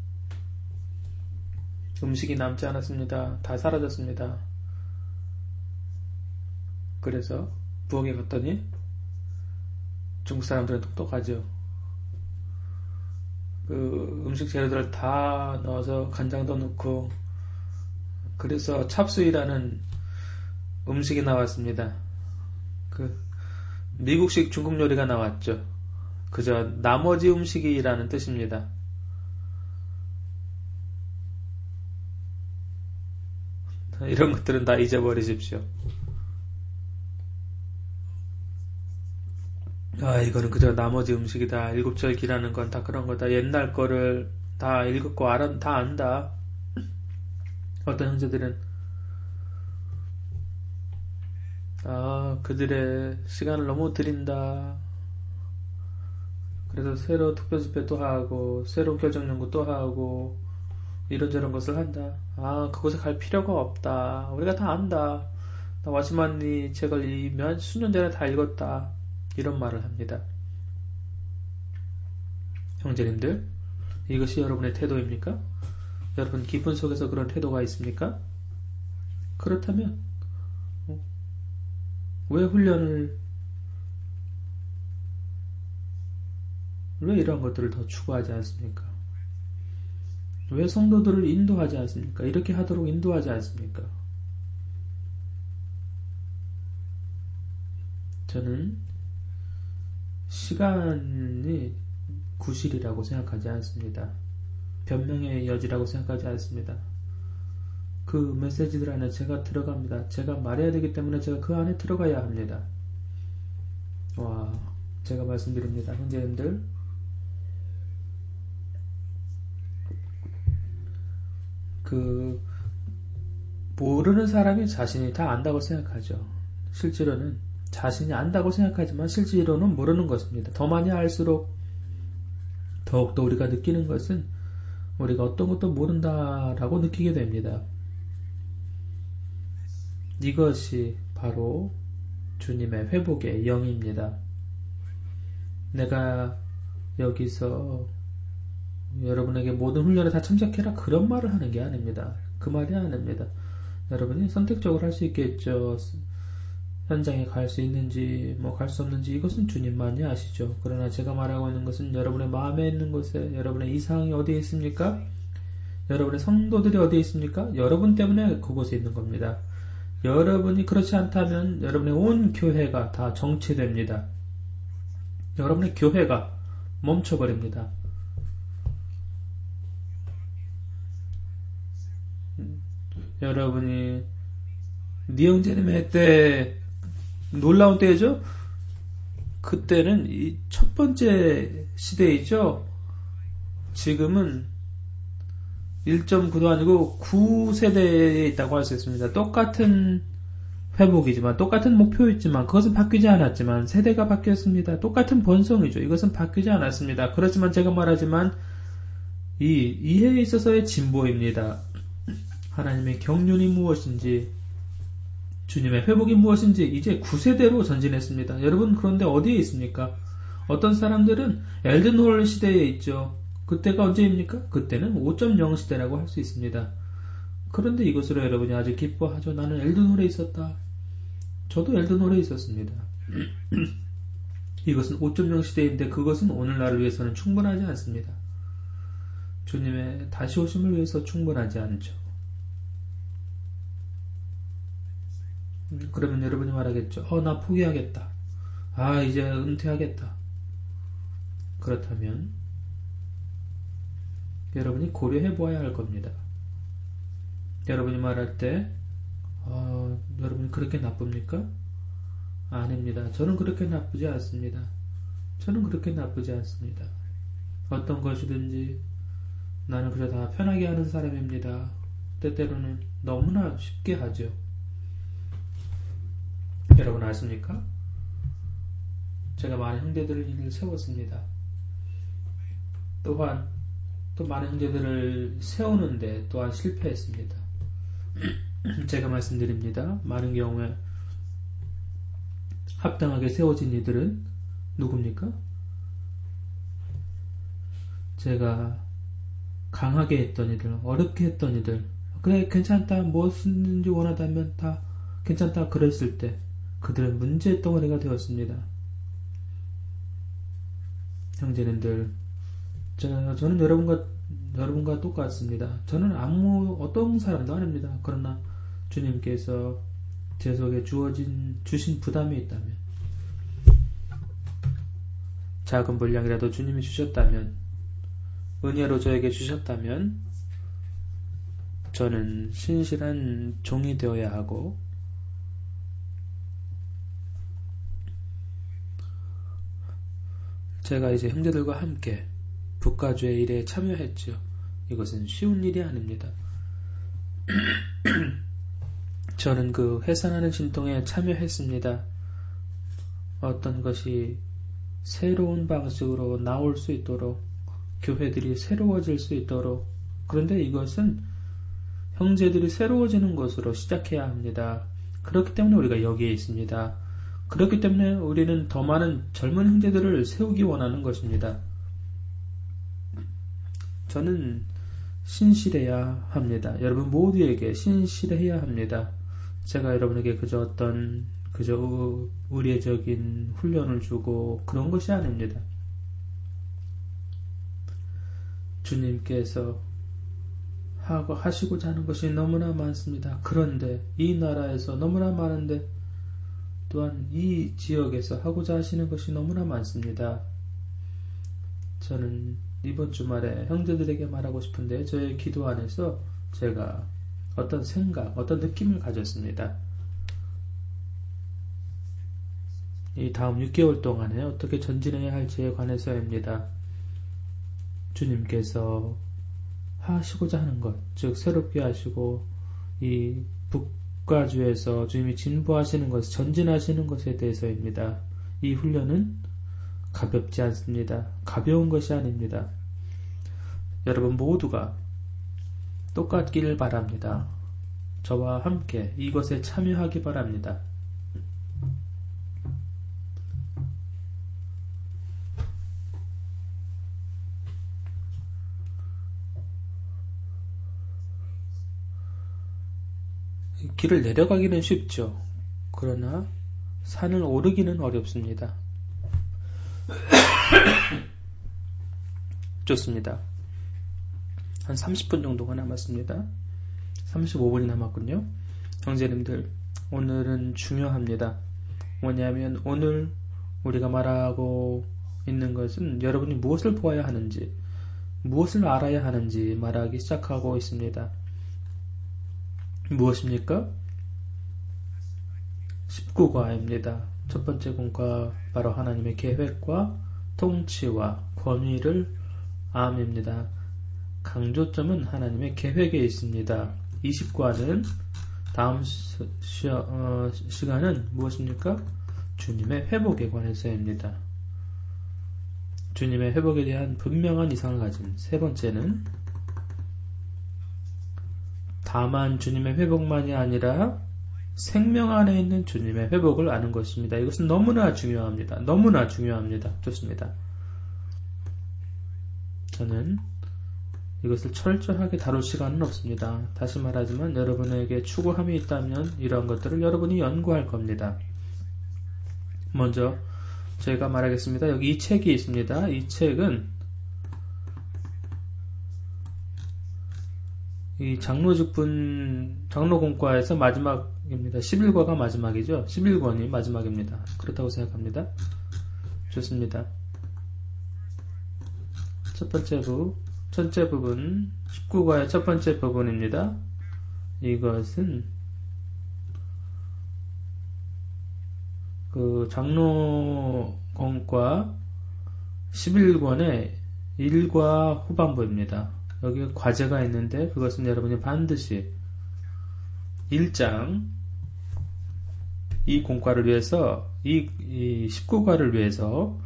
음식이 남지 않았습니다. 다 사라졌습니다. 그래서 부엌에 갔더니 중국 사람들은 똑똑하죠. 그 음식 재료들을 다 넣어서 간장도 넣고 그래서 찹수이라는 음식이 나왔습니다. 그 미국식 중국 요리가 나왔죠. 그저 나머지 음식이라는 뜻입니다. 이런 것들은 다 잊어버리십시오. 이거는 그저 나머지 음식이다. 7절기라는 건 다 그런 거다. 옛날 거를 다 읽었고 다 안다. 어떤 형제들은 그들의 시간을 너무 들인다. 그래서 새로 특별집회 또 하고 새로운 결정연구 또 하고 이런저런 것을 한다. 그곳에 갈 필요가 없다. 우리가 다 안다. 나 와시만니 책을 수년 전에 다 읽었다. 이런 말을 합니다. 형제님들, 이것이 여러분의 태도입니까? 여러분 기쁜 속에서 그런 태도가 있습니까? 그렇다면 왜 이런 것들을 더 추구하지 않습니까? 왜 성도들을 인도하지 않습니까? 이렇게 하도록 인도하지 않습니까? 저는 시간이 구실이라고 생각하지 않습니다. 변명의 여지라고 생각하지 않습니다. 그 메시지들 안에 제가 들어갑니다. 제가 말해야 되기 때문에 제가 그 안에 들어가야 합니다. 제가 말씀드립니다. 형제님들, 모르는 사람이 자신이 다 안다고 생각하죠. 실제로는 자신이 안다고 생각하지만 실제로는 모르는 것입니다. 더 많이 알수록 더욱더 우리가 느끼는 것은 우리가 어떤 것도 모른다라고 느끼게 됩니다. 이것이 바로 주님의 회복의 영입니다. 내가 여기서 여러분에게 모든 훈련에 다 참석해라 그런 말을 하는 게 아닙니다. 그 말이 아닙니다. 여러분이 선택적으로 할 수 있겠죠. 현장에 갈 수 있는지 갈 수 없는지 이것은 주님만이 아시죠. 그러나 제가 말하고 있는 것은 여러분의 마음에 있는 곳에 여러분의 이상이 어디에 있습니까? 여러분의 성도들이 어디에 있습니까? 여러분 때문에 그곳에 있는 겁니다. 여러분이 그렇지 않다면 여러분의 온 교회가 다 정체됩니다. 여러분의 교회가 멈춰버립니다. 여러분이 네 형제님의 때 놀라운 때죠? 그때는 이 첫 번째 시대이죠. 지금은 1.9도 아니고 9세대에 있다고 할 수 있습니다. 똑같은 회복이지만 똑같은 목표이지만 그것은 바뀌지 않았지만 세대가 바뀌었습니다. 똑같은 본성이죠. 이것은 바뀌지 않았습니다. 그렇지만 제가 말하지만 이 이해에 있어서의 진보입니다. 하나님의 경륜이 무엇인지 주님의 회복이 무엇인지 이제 9세대로 전진했습니다. 여러분 그런데 어디에 있습니까? 어떤 사람들은 엘든홀 시대에 있죠. 그때가 언제입니까? 그때는 5.0 시대라고 할 수 있습니다. 그런데 이것으로 여러분이 아주 기뻐하죠. 나는 엘든홀에 있었다. 저도 엘든홀에 있었습니다. 이것은 5.0 시대인데 그것은 오늘날을 위해서는 충분하지 않습니다. 주님의 다시 오심을 위해서 충분하지 않죠. 그러면 여러분이 말하겠죠. 나 포기하겠다. 이제 은퇴하겠다. 그렇다면 여러분이 고려해 보아야 할 겁니다. 여러분이 말할 때 여러분이 그렇게 나쁩니까? 아닙니다. 저는 그렇게 나쁘지 않습니다. 저는 그렇게 나쁘지 않습니다. 어떤 것이든지 나는 그저 다 편하게 하는 사람입니다. 때때로는 너무나 쉽게 하죠. 여러분 아십니까? 제가 많은 형제들을 세웠습니다. 또한 또 많은 형제들을 세우는데 또한 실패했습니다. 제가 말씀드립니다. 많은 경우에 합당하게 세워진 이들은 누굽니까? 제가 강하게 했던 이들, 어렵게 했던 이들, 그래 괜찮다, 무엇이든지 원하다면 다 괜찮다 그랬을 때 그들은 문제의 덩어리가 되었습니다. 형제님들, 저는 여러분과 똑같습니다. 저는 어떤 사람도 아닙니다. 그러나 주님께서 제 속에 주신 부담이 있다면, 작은 분량이라도 주님이 주셨다면, 은혜로 저에게 주셨다면, 저는 신실한 종이 되어야 하고, 제가 이제 형제들과 함께 북가주의 일에 참여했죠. 이것은 쉬운 일이 아닙니다. 저는 그 해산하는 진동에 참여했습니다. 어떤 것이 새로운 방식으로 나올 수 있도록, 교회들이 새로워질 수 있도록, 그런데 이것은 형제들이 새로워지는 것으로 시작해야 합니다. 그렇기 때문에 우리가 여기에 있습니다. 그렇기 때문에 우리는 더 많은 젊은 형제들을 세우기 원하는 것입니다. 저는 신실해야 합니다. 여러분 모두에게 신실해야 합니다. 제가 여러분에게 그저 의례적인 훈련을 주고 그런 것이 아닙니다. 주님께서 하시고자 하는 것이 너무나 많습니다. 그런데 이 나라에서 너무나 많은데 또한 이 지역에서 하고자 하시는 것이 너무나 많습니다. 저는 이번 주말에 형제들에게 말하고 싶은데 저의 기도 안에서 제가 어떤 생각, 어떤 느낌을 가졌습니다. 이 다음 6개월 동안에 어떻게 전진해야 할지에 관해서입니다. 주님께서 하시고자 하는 것, 즉 새롭게 하시고 이 북가주에서 주님이 진보하시는 것, 전진하시는 것에 대해서입니다. 이 훈련은 가볍지 않습니다. 가벼운 것이 아닙니다. 여러분 모두가 똑같기를 바랍니다. 저와 함께 이것에 참여하기 바랍니다. 길을 내려가기는 쉽죠. 그러나 산을 오르기는 어렵습니다. 좋습니다. 한 30분 정도가 남았습니다. 35분이 남았군요. 형제님들, 오늘은 중요합니다. 뭐냐면 오늘 우리가 말하고 있는 것은 여러분이 무엇을 보아야 하는지, 무엇을 알아야 하는지 말하기 시작하고 있습니다. 무엇입니까? 19과입니다. 첫 번째 공과 바로 하나님의 계획과 통치와 권위를 암입니다. 강조점은 하나님의 계획에 있습니다. 20과는 다음 시간은 무엇입니까? 주님의 회복에 관해서입니다. 주님의 회복에 대한 분명한 이상을 가진 세 번째는 다만 주님의 회복만이 아니라 생명 안에 있는 주님의 회복을 아는 것입니다. 이것은 너무나 중요합니다. 너무나 중요합니다. 좋습니다. 저는 이것을 철저하게 다룰 시간은 없습니다. 다시 말하지만 여러분에게 추구함이 있다면 이러한 것들을 여러분이 연구할 겁니다. 먼저 제가 말하겠습니다. 여기 이 책이 있습니다. 이 책은 이 장로공과에서 마지막입니다. 11과가 마지막이죠. 11권이 마지막입니다. 그렇다고 생각합니다. 좋습니다. 첫째 부분 19과의 첫 번째 부분입니다. 이것은 그 장로공과 11권의 1과 후반부입니다. 여기 과제가 있는데 그것은 여러분이 반드시 1장 이 공과를 위해서 이 19과를 위해서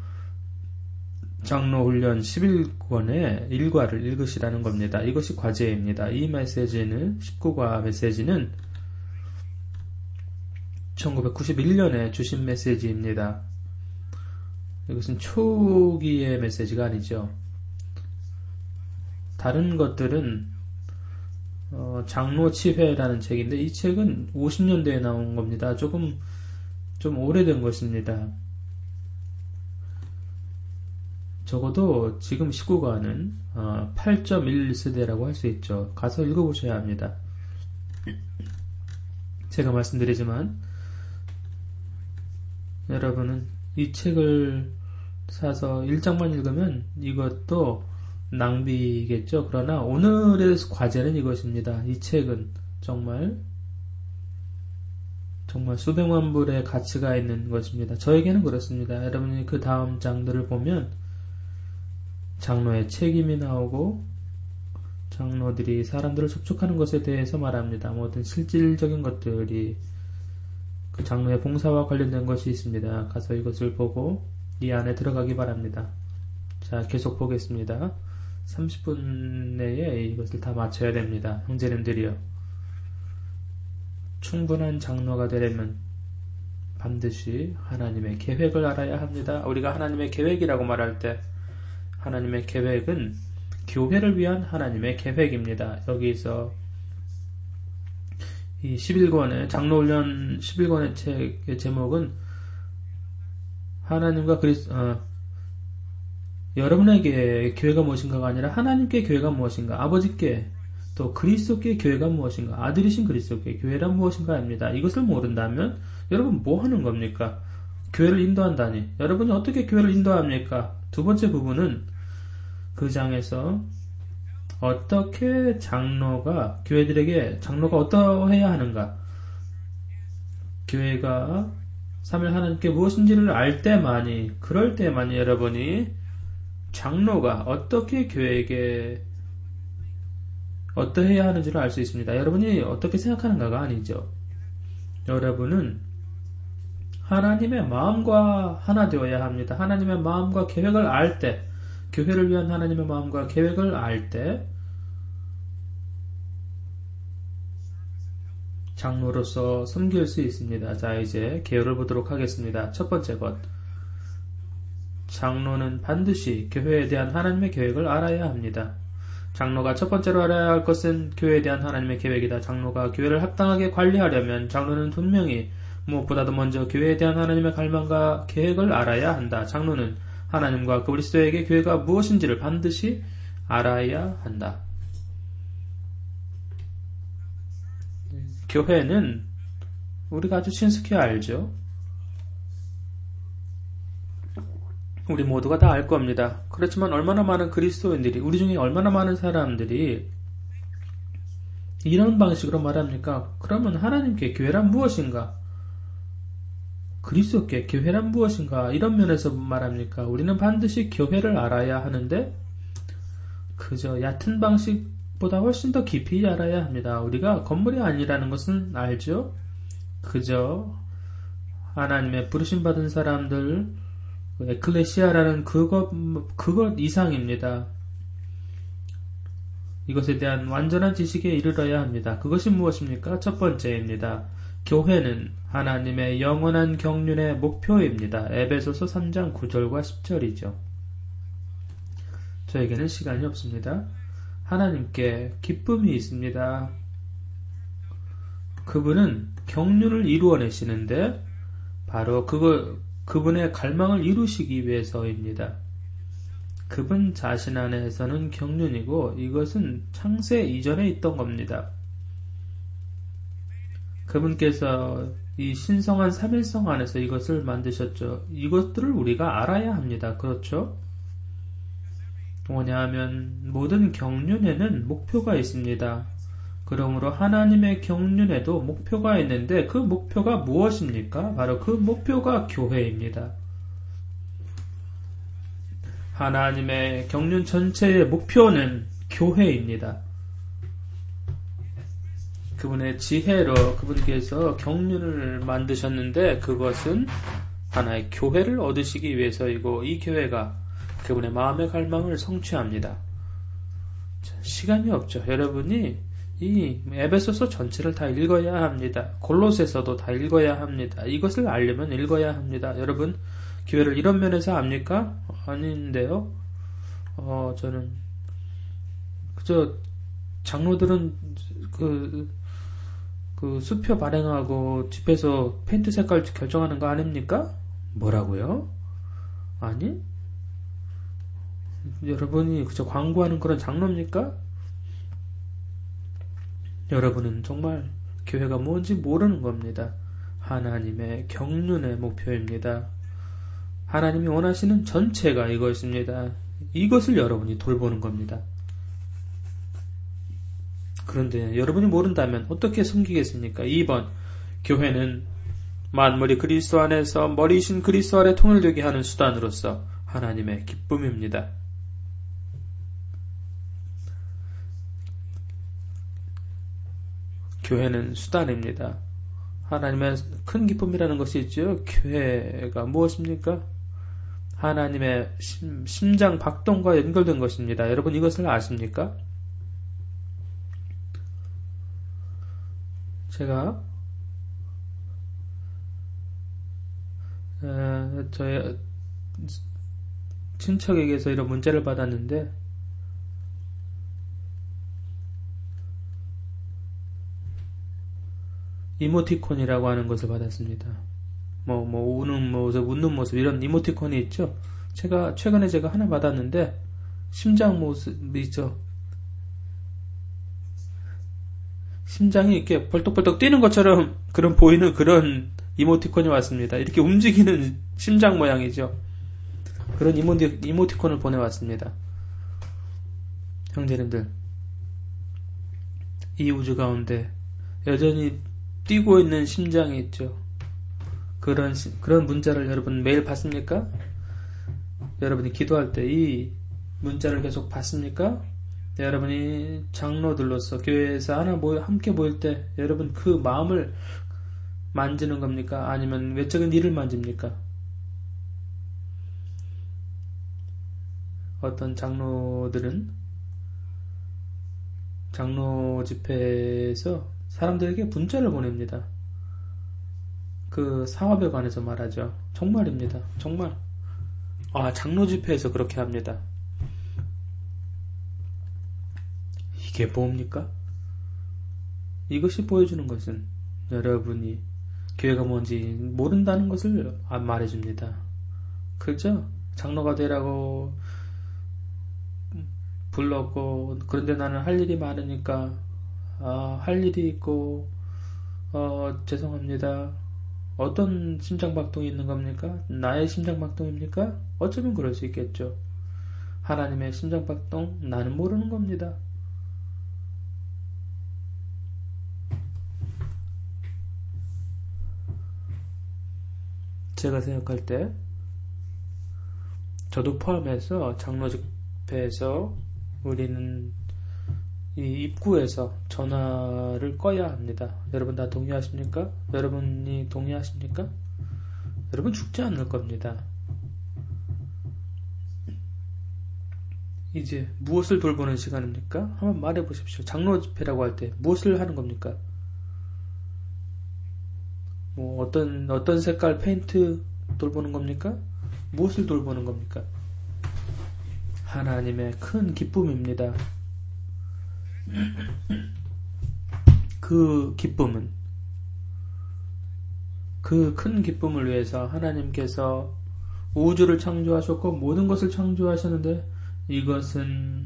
장로훈련 11권의 1과를 읽으시라는 겁니다. 이것이 과제입니다. 이 메시지는 19과 메시지는 1991년에 주신 메시지입니다. 이것은 초기의 메시지가 아니죠. 다른 것들은 장로치회라는 책인데 이 책은 50년대에 나온 겁니다. 좀 오래된 것입니다. 적어도 지금 19과는 8.1세대라고 할 수 있죠. 가서 읽어보셔야 합니다. 제가 말씀드리지만 여러분은 이 책을 사서 1장만 읽으면 이것도 낭비겠죠. 그러나 오늘의 과제는 이것입니다. 이 책은 정말 수백만 불의 가치가 있는 것입니다. 저에게는 그렇습니다. 여러분이 그 다음 장들을 보면 장로의 책임이 나오고 장로들이 사람들을 접촉하는 것에 대해서 말합니다. 모든 실질적인 것들이 그 장로의 봉사와 관련된 것이 있습니다. 가서 이것을 보고 이 안에 들어가기 바랍니다. 자, 계속 보겠습니다. 30분 내에 이것을 다 마쳐야 됩니다. 형제님들이요. 충분한 장로가 되려면 반드시 하나님의 계획을 알아야 합니다. 우리가 하나님의 계획이라고 말할 때 하나님의 계획은 교회를 위한 하나님의 계획입니다. 여기서 이 11권의 장로훈련 11권의 책의 제목은 하나님과 여러분에게 교회가 무엇인가가 아니라 하나님께 교회가 무엇인가, 아버지께 또 그리스도께 교회가 무엇인가, 아들이신 그리스도께 교회란 무엇인가입니다. 이것을 모른다면 여러분 뭐 하는 겁니까? 교회를 인도한다니. 여러분이 어떻게 교회를 인도합니까? 두 번째 부분은 그 장에서 어떻게 장로가 어떠해야 하는가, 교회가 삼위 하나님께 무엇인지를 알 때만이, 그럴 때만이 여러분이 장로가 어떻게 교회에게 어떠해야 하는지를 알 수 있습니다. 여러분이 어떻게 생각하는가가 아니죠. 여러분은 하나님의 마음과 하나 되어야 합니다. 하나님의 마음과 계획을 알 때, 교회를 위한 하나님의 마음과 계획을 알 때 장로로서 섬길 수 있습니다. 자, 이제 개요를 보도록 하겠습니다. 첫 번째 것, 장로는 반드시 교회에 대한 하나님의 계획을 알아야 합니다. 장로가 첫 번째로 알아야 할 것은 교회에 대한 하나님의 계획이다. 장로가 교회를 합당하게 관리하려면 장로는 분명히 무엇보다도 먼저 교회에 대한 하나님의 갈망과 계획을 알아야 한다. 장로는 하나님과 그리스도에게 교회가 무엇인지를 반드시 알아야 한다. 교회는 우리가 아주 친숙히 알죠. 우리 모두가 다 알 겁니다. 그렇지만 얼마나 많은 그리스도인들이, 우리 중에 얼마나 많은 사람들이 이런 방식으로 말합니까? 그러면 하나님께 교회란 무엇인가? 그리스도께 교회란 무엇인가? 이런 면에서 말합니까? 우리는 반드시 교회를 알아야 하는데 그저 얕은 방식보다 훨씬 더 깊이 알아야 합니다. 우리가 건물이 아니라는 것은 알죠? 그저 하나님의 부르심받은 사람들, 에클레시아라는 그것 이상입니다. 이것에 대한 완전한 지식에 이르러야 합니다. 그것이 무엇입니까? 첫 번째입니다. 교회는 하나님의 영원한 경륜의 목표입니다. 에베소서 3장 9절과 10절이죠. 저에게는 시간이 없습니다. 하나님께 기쁨이 있습니다. 그분은 경륜을 이루어내시는데 바로 그분의 갈망을 이루시기 위해서입니다. 그분 자신 안에서는 경륜이고 이것은 창세 이전에 있던 겁니다. 그분께서 이 신성한 삼일성 안에서 이것을 만드셨죠. 이것들을 우리가 알아야 합니다. 그렇죠? 뭐냐하면 모든 경륜에는 목표가 있습니다. 그러므로 하나님의 경륜에도 목표가 있는데 그 목표가 무엇입니까? 바로 그 목표가 교회입니다. 하나님의 경륜 전체의 목표는 교회입니다. 그분의 지혜로 그분께서 경륜을 만드셨는데 그것은 하나의 교회를 얻으시기 위해서이고 이 교회가 그분의 마음의 갈망을 성취합니다. 시간이 없죠. 여러분이 이 에베소서 전체를 다 읽어야 합니다. 골로새서도 다 읽어야 합니다. 이것을 알려면 읽어야 합니다. 여러분 교회를 이런 면에서 압니까? 아닌데요. 저는 그저 장로들은 그 수표 발행하고 집에서 페인트 색깔 결정하는 거 아닙니까? 뭐라고요? 아니? 여러분이 그저 광고하는 그런 장로입니까? 여러분은 정말 교회가 뭔지 모르는 겁니다. 하나님의 경륜의 목표입니다. 하나님이 원하시는 전체가 이것입니다. 이것을 여러분이 돌보는 겁니다. 그런데 여러분이 모른다면 어떻게 섬기겠습니까? 2번, 교회는 만물이 그리스도 안에서 머리이신 그리스도 아래 통일되게 하는 수단으로서 하나님의 기쁨입니다. 교회는 수단입니다. 하나님의 큰 기쁨이라는 것이 있죠. 교회가 무엇입니까? 하나님의 심장 박동과 연결된 것입니다. 여러분 이것을 아십니까? 제가 저의 친척에게서 이런 문자를 받았는데 이모티콘이라고 하는 것을 받았습니다. 우는 모습 이런 이모티콘이 있죠. 최근에 제가 하나 받았는데 심장 모습이죠. 심장이 이렇게 벌떡벌떡 뛰는 것처럼 보이는 그런 이모티콘이 왔습니다. 이렇게 움직이는 심장 모양이죠. 그런 이모티콘을 보내왔습니다. 형제님들, 이 우주 가운데 여전히 뛰고 있는 심장이 있죠. 그런 문자를 여러분 매일 받습니까? 여러분이 기도할 때 이 문자를 계속 받습니까? 여러분이 장로들로서 교회에서 함께 모일 때 여러분 그 마음을 만지는 겁니까? 아니면 외적인 일을 만집니까? 어떤 장로들은 장로 집회에서 사람들에게 문자를 보냅니다. 그 사업에 관해서 말하죠. 정말입니다. 정말. 장로 집회에서 그렇게 합니다. 이게 뭡니까? 이것이 보여주는 것은 여러분이 교회가 뭔지 모른다는 것을 말해줍니다. 그죠? 장로가 되라고 불렀고, 그런데 나는 할 일이 많으니까, 할 일이 있고, 죄송합니다. 어떤 심장박동이 있는 겁니까? 나의 심장박동입니까? 어쩌면 그럴 수 있겠죠. 하나님의 심장박동, 나는 모르는 겁니다. 제가 생각할 때, 저도 포함해서 장로 집회에서 우리는 이 입구에서 전화를 꺼야 합니다. 여러분 다 동의하십니까? 여러분이 동의하십니까? 여러분 죽지 않을 겁니다. 이제 무엇을 돌보는 시간입니까? 한번 말해 보십시오. 장로 집회라고 할 때 무엇을 하는 겁니까? 뭐 어떤 색깔 페인트 돌보는 겁니까? 무엇을 돌보는 겁니까? 하나님의 큰 기쁨입니다. 그 기쁨은, 그 큰 기쁨을 위해서 하나님께서 우주를 창조하셨고 모든 것을 창조하셨는데, 이것은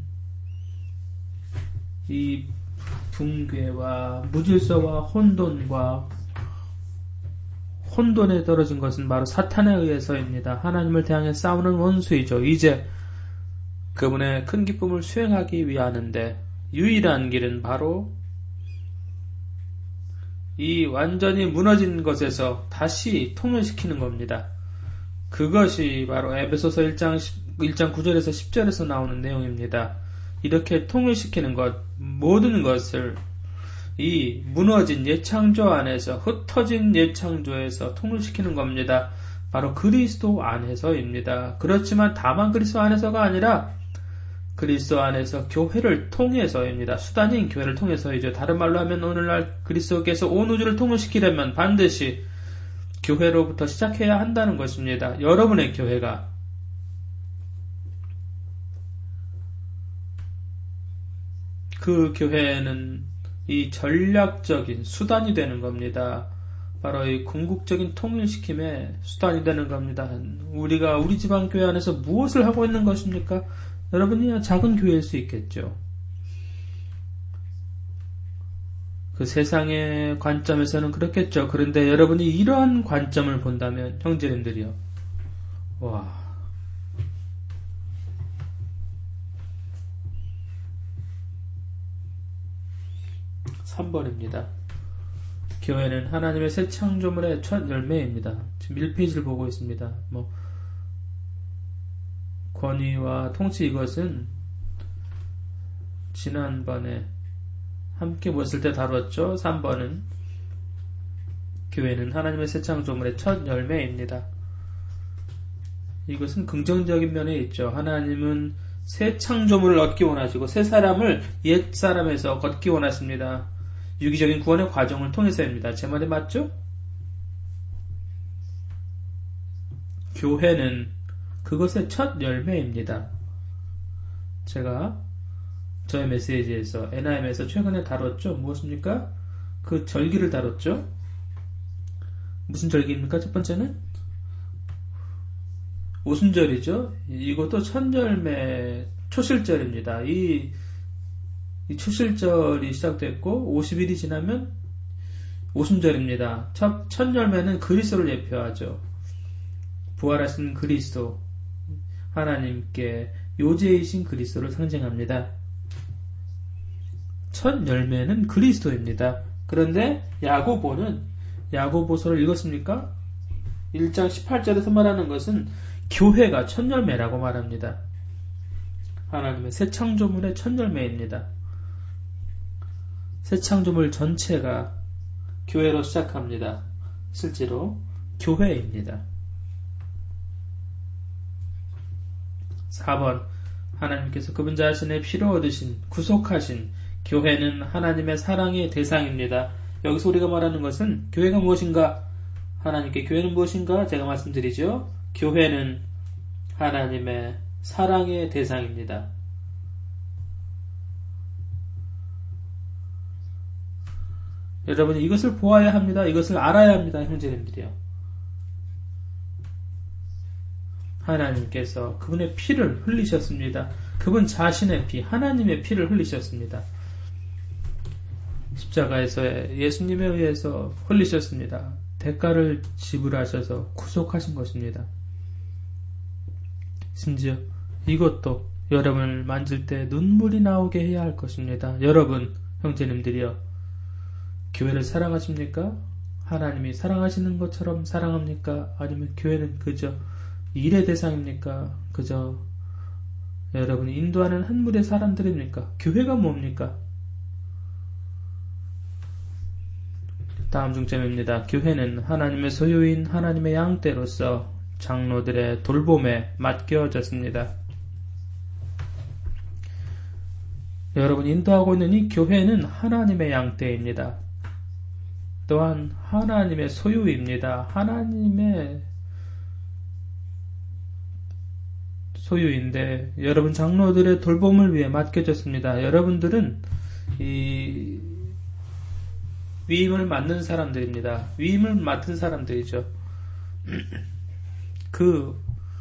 이 붕괴와 무질서와 혼돈에 떨어진 것은 바로 사탄에 의해서입니다. 하나님을 대항해 싸우는 원수이죠. 이제 그분의 큰 기쁨을 수행하기 위하는데 유일한 길은 바로 이 완전히 무너진 것에서 다시 통일시키는 겁니다. 그것이 바로 에베소서 1장 9절에서 10절에서 나오는 내용입니다. 이렇게 통일시키는 것, 모든 것을 이 무너진 옛창조 안에서, 흩어진 옛창조에서 통일시키는 겁니다. 바로 그리스도 안에서입니다. 그렇지만 다만 그리스도 안에서가 아니라 그리스도 안에서 교회를 통해서입니다. 수단인 교회를 통해서이죠. 다른 말로 하면 오늘날 그리스도께서 온 우주를 통일시키려면 반드시 교회로부터 시작해야 한다는 것입니다. 여러분의 교회가 그 교회는 이 전략적인 수단이 되는 겁니다. 바로 이 궁극적인 통일시킴의 수단이 되는 겁니다. 우리가 우리 지방교회 안에서 무엇을 하고 있는 것입니까? 여러분이 작은 교회일 수 있겠죠. 그 세상의 관점에서는 그렇겠죠. 그런데 여러분이 이러한 관점을 본다면, 형제님들이요, 와, 3번입니다. 교회는 하나님의 새 창조물의 첫 열매입니다. 지금 1페이지를 보고 있습니다. 권위와 통치, 이것은 지난번에 함께 모였을 때 다뤘죠. 3번은 교회는 하나님의 새 창조물의 첫 열매입니다. 이것은 긍정적인 면에 있죠. 하나님은 새 창조물을 얻기 원하시고 새 사람을 옛 사람에서 얻기 원하십니다. 유기적인 구원의 과정을 통해서입니다. 제 말이 맞죠? 교회는 그것의 첫 열매입니다. 제가 저의 메시지에서 NIM에서 최근에 다뤘죠. 무엇입니까? 그 절기를 다뤘죠. 무슨 절기입니까? 첫 번째는 오순절이죠. 이것도 첫 열매 초실절입니다. 이 초실절이 시작됐고 50일이 지나면 오순절입니다. 첫 열매는 그리스도를 예표하죠. 부활하신 그리스도, 하나님께 요제이신 그리스도를 상징합니다. 첫 열매는 그리스도입니다. 그런데 야고보서를 읽었습니까? 1장 18절에서 말하는 것은 교회가 첫 열매라고 말합니다. 하나님의 새 창조물의 첫 열매입니다. 새 창조물 전체가 교회로 시작합니다. 실제로 교회입니다. 4번, 하나님께서 그분 자신의 피로 얻으신, 구속하신 교회는 하나님의 사랑의 대상입니다. 여기서 우리가 말하는 것은 교회가 무엇인가? 하나님께 교회는 무엇인가? 제가 말씀드리죠. 교회는 하나님의 사랑의 대상입니다. 여러분이 이것을 보아야 합니다. 이것을 알아야 합니다. 형제님들이요. 하나님께서 그분의 피를 흘리셨습니다. 그분 자신의 피, 하나님의 피를 흘리셨습니다. 십자가에서 예수님에 의해서 흘리셨습니다. 대가를 지불하셔서 구속하신 것입니다. 심지어 이것도 여러분을 만질 때 눈물이 나오게 해야 할 것입니다. 여러분, 형제님들이요. 교회를 사랑하십니까? 하나님이 사랑하시는 것처럼 사랑합니까? 아니면 교회는 그저 일의 대상입니까? 그저 여러분이 인도하는 한 무리의 사람들입니까? 교회가 뭡니까? 다음 중점입니다. 교회는 하나님의 소유인 하나님의 양떼로서 장로들의 돌봄에 맡겨졌습니다. 여러분이 인도하고 있는 이 교회는 하나님의 양떼입니다. 또한 하나님의 소유입니다. 하나님의 소유인데 여러분 장로들의 돌봄을 위해 맡겨졌습니다. 여러분들은 이 위임을 맡는 사람들입니다. 위임을 맡은 사람들이죠. 그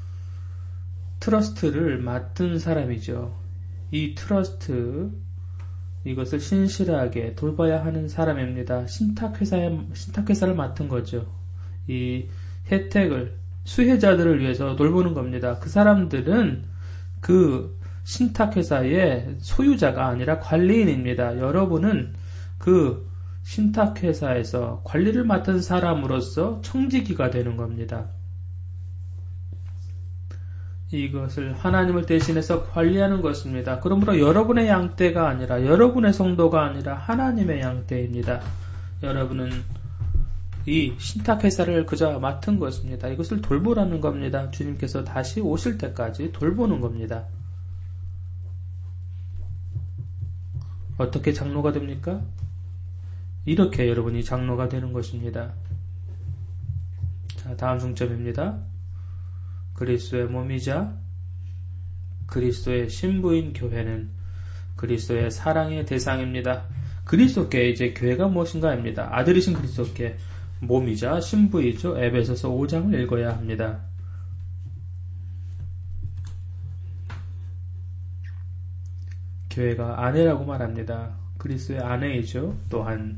트러스트를 맡은 사람이죠. 이 트러스트, 이것을 신실하게 돌봐야 하는 사람입니다. 신탁회사를 맡은 거죠. 이 혜택을 수혜자들을 위해서 돌보는 겁니다. 그 사람들은 그 신탁회사의 소유자가 아니라 관리인입니다. 여러분은 그 신탁회사에서 관리를 맡은 사람으로서 청지기가 되는 겁니다. 이것을 하나님을 대신해서 관리하는 것입니다. 그러므로 여러분의 양떼가 아니라 여러분의 성도가 아니라 하나님의 양떼입니다. 여러분은 이 신탁회사를 그저 맡은 것입니다. 이것을 돌보라는 겁니다. 주님께서 다시 오실 때까지 돌보는 겁니다. 어떻게 장로가 됩니까? 이렇게 여러분이 장로가 되는 것입니다. 자, 다음 중점입니다. 그리스도의 몸이자 그리스도의 신부인 교회는 그리스도의 사랑의 대상입니다. 그리스도께 이제 교회가 무엇인가입니다. 아들이신 그리스도께 몸이자 신부이죠. 에베소서 5장을 읽어야 합니다. 교회가 아내라고 말합니다. 그리스도의 아내이죠. 또한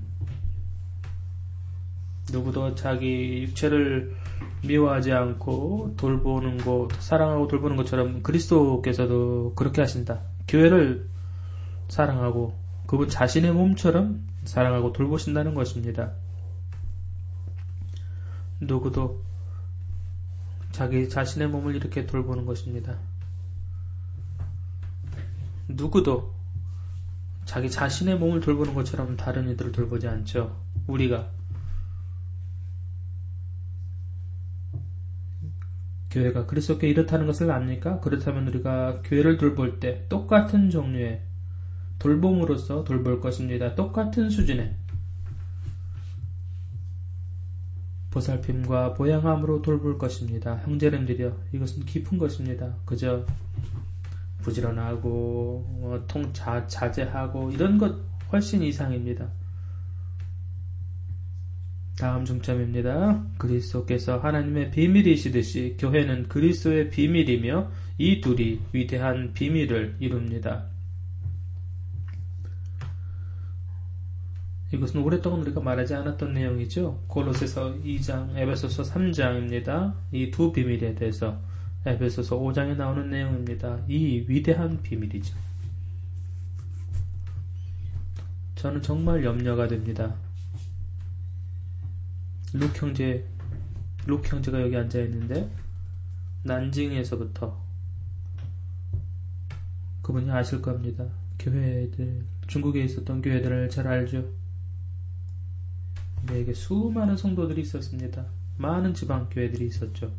누구도 자기 육체를 미워하지 않고 돌보는 것, 사랑하고 돌보는 것처럼 그리스도께서도 그렇게 하신다. 교회를 사랑하고 그분 자신의 몸처럼 사랑하고 돌보신다는 것입니다. 누구도 자기 자신의 몸을 이렇게 돌보는 것입니다. 누구도 자기 자신의 몸을 돌보는 것처럼 다른 이들을 돌보지 않죠. 우리가 교회가 그리스도께 이렇다는 것을 압니까? 그렇다면 우리가 교회를 돌볼 때 똑같은 종류의 돌봄으로서 돌볼 것입니다. 똑같은 수준의 보살핌과 보양함으로 돌볼 것입니다. 형제님들이여, 이것은 깊은 것입니다. 그저 부지런하고 자제하고 이런 것 훨씬 이상입니다. 다음 중점입니다. 그리스도께서 하나님의 비밀이시듯이 교회는 그리스도의 비밀이며 이 둘이 위대한 비밀을 이룹니다. 이것은 오랫동안 우리가 말하지 않았던 내용이죠. 골로새서 2장, 에베소서 3장입니다. 이 두 비밀에 대해서 에베소서 5장에 나오는 내용입니다. 이 위대한 비밀이죠. 저는 정말 염려가 됩니다. 룩 형제가 여기 앉아있는데 난징에서부터 그분이 아실 겁니다. 교회들, 중국에 있었던 교회들을 잘 알죠. 우리에게 수많은 성도들이 있었습니다. 많은 지방 교회들이 있었죠.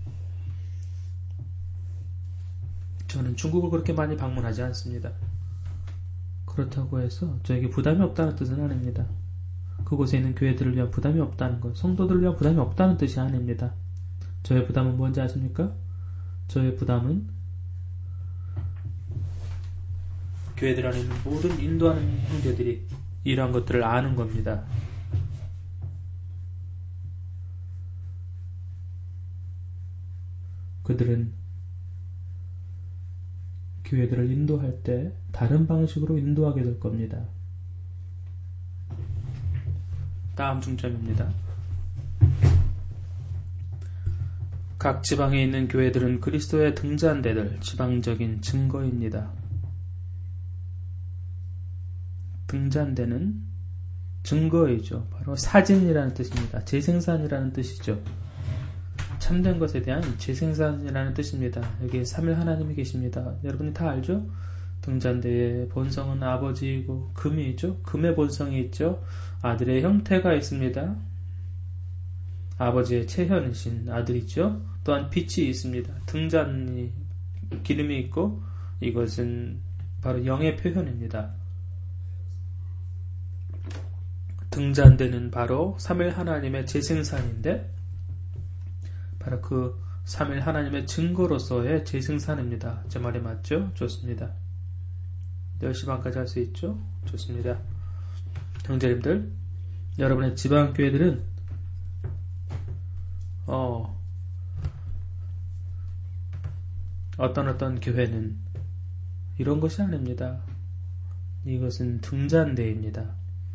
저는 중국을 그렇게 많이 방문하지 않습니다. 그렇다고 해서 저에게 부담이 없다는 뜻은 아닙니다. 그곳에 있는 교회들을 위한 부담이 없다는 것, 성도들을 위한 부담이 없다는 뜻이 아닙니다. 저의 부담은 뭔지 아십니까? 저의 부담은 교회들 안에 있는 모든 인도하는 형제들이 이러한 것들을 아는 겁니다. 그들은 교회들을 인도할 때 다른 방식으로 인도하게 될 겁니다. 다음 중점입니다. 각 지방에 있는 교회들은 그리스도의 등잔대들, 지방적인 증거입니다. 등잔대는 증거이죠. 바로 사진이라는 뜻입니다. 재생산이라는 뜻이죠. 참된 것에 대한 재생산이라는 뜻입니다. 여기에 3일 하나님이 계십니다. 여러분이 다 알죠? 등잔대의 본성은 아버지이고 금이 있죠. 금의 본성이 있죠. 아들의 형태가 있습니다. 아버지의 체현이신 아들이죠. 또한 빛이 있습니다. 등잔이 기름이 있고 이것은 바로 영의 표현입니다. 등잔대는 바로 3일 하나님의 재생산인데 바로 그 3일 하나님의 증거로서의 재생산입니다. 제 말이 맞죠? 좋습니다. 10시 반까지 할 수 있죠? 좋습니다. 형제님들, 여러분의 지방교회들은 어떤 교회는 이런 것이 아닙니다. 이것은 등잔대입니다.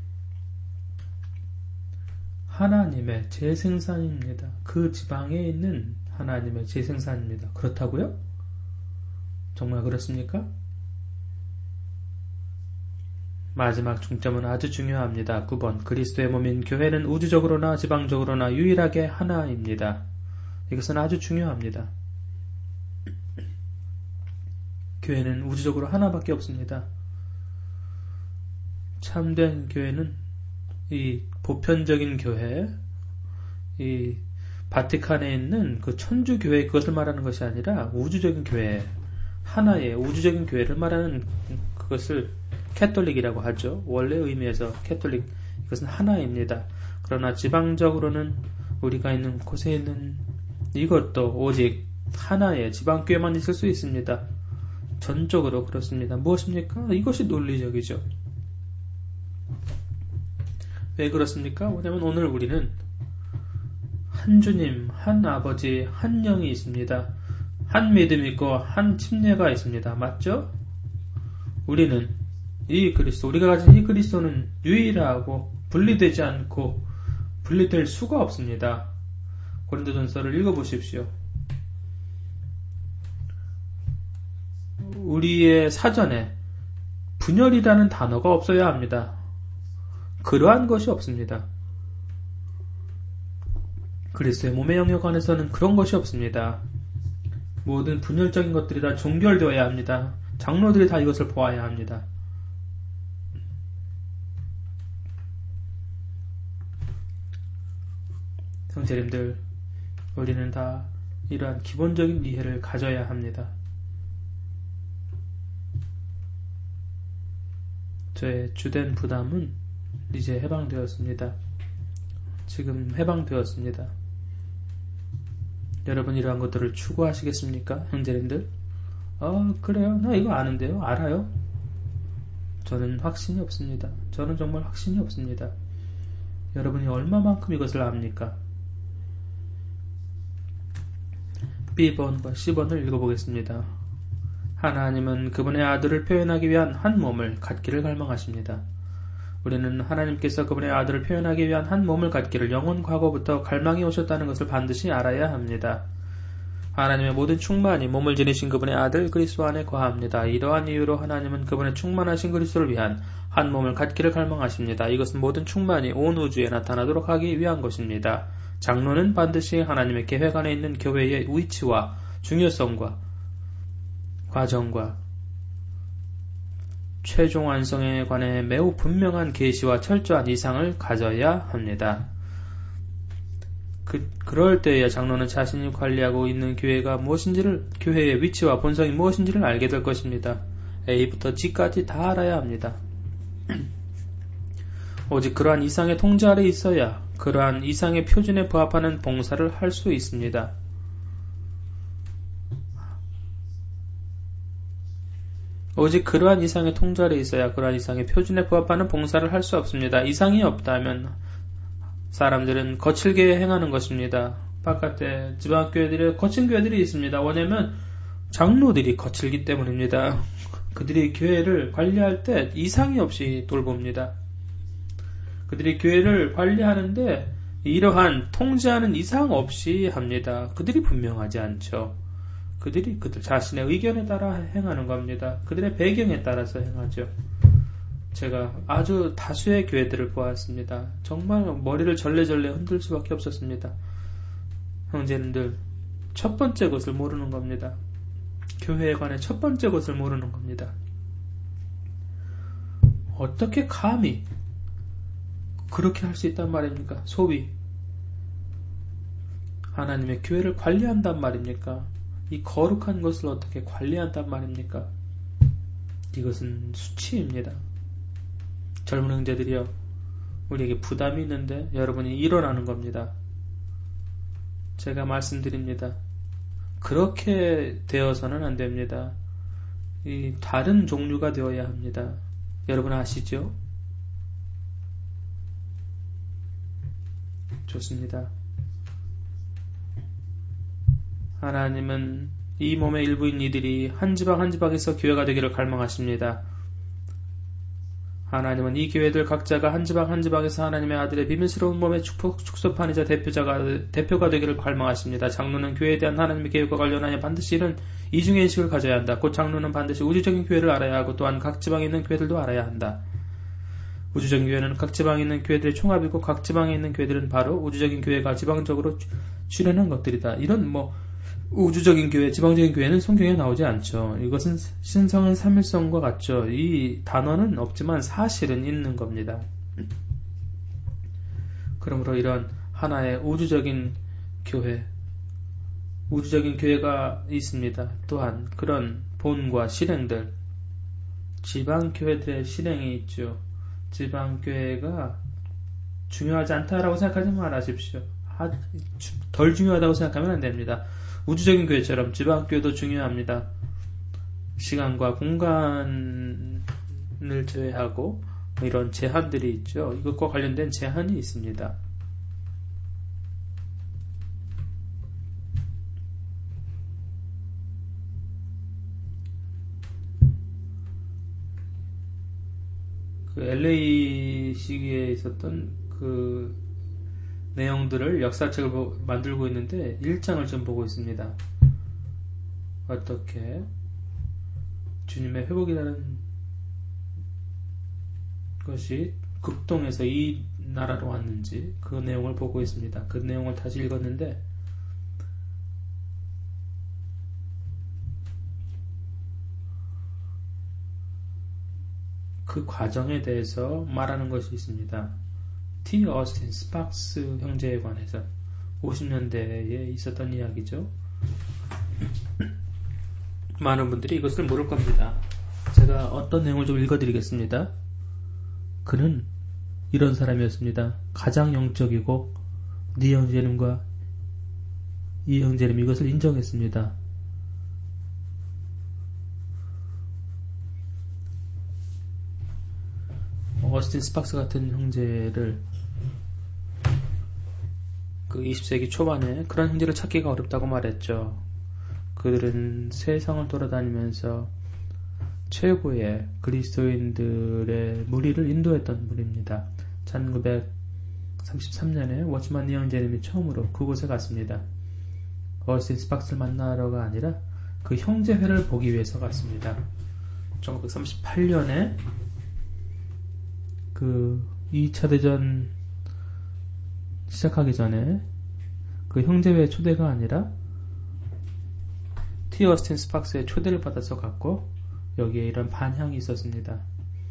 하나님의 재생산입니다. 그 지방에 있는 하나님의 재생산입니다. 그렇다고요? 정말 그렇습니까? 마지막 중점은 아주 중요합니다. 9번 그리스도의 몸인 교회는 우주적으로나 지방적으로나 유일하게 하나입니다. 이것은 아주 중요합니다. 교회는 우주적으로 하나밖에 없습니다. 참된 교회는 이 보편적인 교회, 이 바티칸에 있는 그 천주 교회 그것을 말하는 것이 아니라 우주적인 교회, 하나의 우주적인 교회를 말하는 그것을 캐톨릭이라고 하죠. 원래 의미에서 캐톨릭, 이것은 하나입니다. 그러나 지방적으로는 우리가 있는 곳에 있는 이것도 오직 하나의 지방교회만 있을 수 있습니다. 전적으로 그렇습니다. 무엇입니까? 이것이 논리적이죠. 왜 그렇습니까? 왜냐하면 오늘 우리는 한 주님, 한 아버지, 한 영이 있습니다. 한 믿음이 있고 한 침례가 있습니다. 맞죠? 우리는 이 그리스도, 우리가 가진 이 그리스도는 유일하고 분리되지 않고 분리될 수가 없습니다. 고린도전서를 읽어보십시오. 우리의 사전에 분열이라는 단어가 없어야 합니다. 그러한 것이 없습니다. 그리스도의 몸의 영역 안에서는 그런 것이 없습니다. 모든 분열적인 것들이 다 종결되어야 합니다. 장로들이 다 이것을 보아야 합니다. 형제님들, 우리는 다 이러한 기본적인 이해를 가져야 합니다. 저의 주된 부담은 이제 해방되었습니다. 지금 해방되었습니다. 여러분 이러한 것들을 추구하시겠습니까? 형제님들? 그래요? 나 이거 아는데요? 알아요? 저는 확신이 없습니다. 저는 정말 확신이 없습니다. 여러분이 얼마만큼 이것을 압니까? B번과 C번을 읽어보겠습니다. 하나님은 그분의 아들을 표현하기 위한 한 몸을 갖기를 갈망하십니다. 우리는 하나님께서 그분의 아들을 표현하기 위한 한 몸을 갖기를 영원 과거부터 갈망해 오셨다는 것을 반드시 알아야 합니다. 하나님의 모든 충만이 몸을 지니신 그분의 아들 그리스도 안에 거합니다. 이러한 이유로 하나님은 그분의 충만하신 그리스도를 위한 한 몸을 갖기를 갈망하십니다. 이것은 모든 충만이 온 우주에 나타나도록 하기 위한 것입니다. 장로는 반드시 하나님의 계획 안에 있는 교회의 위치와 중요성과 과정과 최종 완성에 관해 매우 분명한 계시와 철저한 이상을 가져야 합니다. 그럴 때에야 장로는 자신이 관리하고 있는 교회가 무엇인지를, 교회의 위치와 본성이 무엇인지를 알게 될 것입니다. A부터 G까지 다 알아야 합니다. 오직 그러한 이상의 통제 아래 있어야 그러한 이상의 표준에 부합하는 봉사를 할 수 있습니다. 오직 그러한 이상의 통제 아래 있어야 그러한 이상의 표준에 부합하는 봉사를 할 수 없습니다. 이상이 없다면 사람들은 거칠게 행하는 것입니다. 바깥에 지방교회들이 거친 교회들이 있습니다. 왜냐면 장로들이 거칠기 때문입니다. 그들이 교회를 관리할 때 이상이 없이 돌봅니다. 그들이 교회를 관리하는데 이러한 통제하는 이상 없이 합니다. 그들이 분명하지 않죠. 그들이 그들 자신의 의견에 따라 행하는 겁니다. 그들의 배경에 따라서 행하죠. 제가 아주 다수의 교회들을 보았습니다. 정말 머리를 절레절레 흔들 수밖에 없었습니다. 형제님들, 첫 번째 것을 모르는 겁니다. 교회에 관해 첫 번째 것을 모르는 겁니다. 어떻게 감히 그렇게 할 수 있단 말입니까? 소위 하나님의 교회를 관리한단 말입니까? 이 거룩한 것을 어떻게 관리한단 말입니까? 이것은 수치입니다. 젊은 형제들이여, 우리에게 부담이 있는데 여러분이 일어나는 겁니다. 제가 말씀드립니다. 그렇게 되어서는 안 됩니다. 이 다른 종류가 되어야 합니다. 여러분 아시죠? 좋습니다. 하나님은 이 몸의 일부인 이들이 한 지방 한 지방에서 교회가 되기를 갈망하십니다. 하나님은 이 교회들 각자가 한 지방 한 지방에서 하나님의 아들의 비밀스러운 몸의 축소판이자 대표가 되기를 갈망하십니다. 장로는 교회에 대한 하나님의 계획과 관련하여 반드시 이런 이중의 인식을 가져야 한다. 곧 장로는 반드시 우주적인 교회를 알아야 하고 또한 각 지방에 있는 교회들도 알아야 한다. 우주적인 교회는 각 지방에 있는 교회들의 총합이고 각 지방에 있는 교회들은 바로 우주적인 교회가 지방적으로 출현한 것들이다. 이런 우주적인 교회, 지방적인 교회는 성경에 나오지 않죠. 이것은 신성한 삼일성과 같죠. 이 단어는 없지만 사실은 있는 겁니다. 그러므로 이런 하나의 우주적인 교회가 있습니다. 또한 그런 본과 실행들, 지방교회들의 실행이 있죠. 지방교회가 중요하지 않다라고 생각하지 말아십시오. 덜 중요하다고 생각하면 안 됩니다. 우주적인 교회처럼 지방교회도 중요합니다. 시간과 공간을 제외하고 이런 제한들이 있죠. 이것과 관련된 제한이 있습니다. 그 LA 시기에 있었던 그 내용들을 역사책을 만들고 있는데 1장을 좀 보고 있습니다. 어떻게 주님의 회복이라는 것이 극동에서 이 나라로 왔는지 그 내용을 보고 있습니다. 그 내용을 다시 읽었는데 그 과정에 대해서 말하는 것이 있습니다. T. 어스틴 스팍스 형제에 관해서 50년대에 있었던 이야기죠. 많은 분들이 이것을 모를 겁니다. 제가 어떤 내용을 좀 읽어드리겠습니다. 그는 이런 사람이었습니다. 가장 영적이고 네 형제님과 이 형제님 이것을 인정했습니다. 어스틴 스팍스 같은 형제를 그 20세기 초반에 그런 형제를 찾기가 어렵다고 말했죠. 그들은 세상을 돌아다니면서 최고의 그리스도인들의 무리를 인도했던 무리입니다. 1933년에 워치만 니 형제님이 처음으로 그곳에 갔습니다. 어스틴 스팍스를 만나러가 아니라 그 형제회를 보기 위해서 갔습니다. 1938년에 그 2차 대전 시작하기 전에 그 형제회 초대가 아니라 T. 어스틴 스팍스의 초대를 받아서 갔고 여기에 이런 반향이 있었습니다.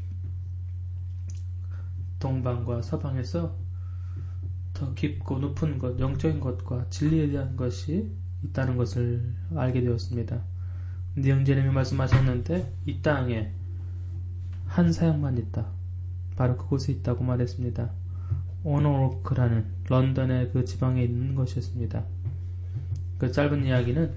동방과 서방에서 더 깊고 높은 것, 영적인 것과 진리에 대한 것이 있다는 것을 알게 되었습니다. 근데 형제님이 말씀하셨는데 이 땅에 한 사역만 있다. 바로 그곳에 있다고 말했습니다. 오노르크라는 런던의 그 지방에 있는 것이었습니다. 그 짧은 이야기는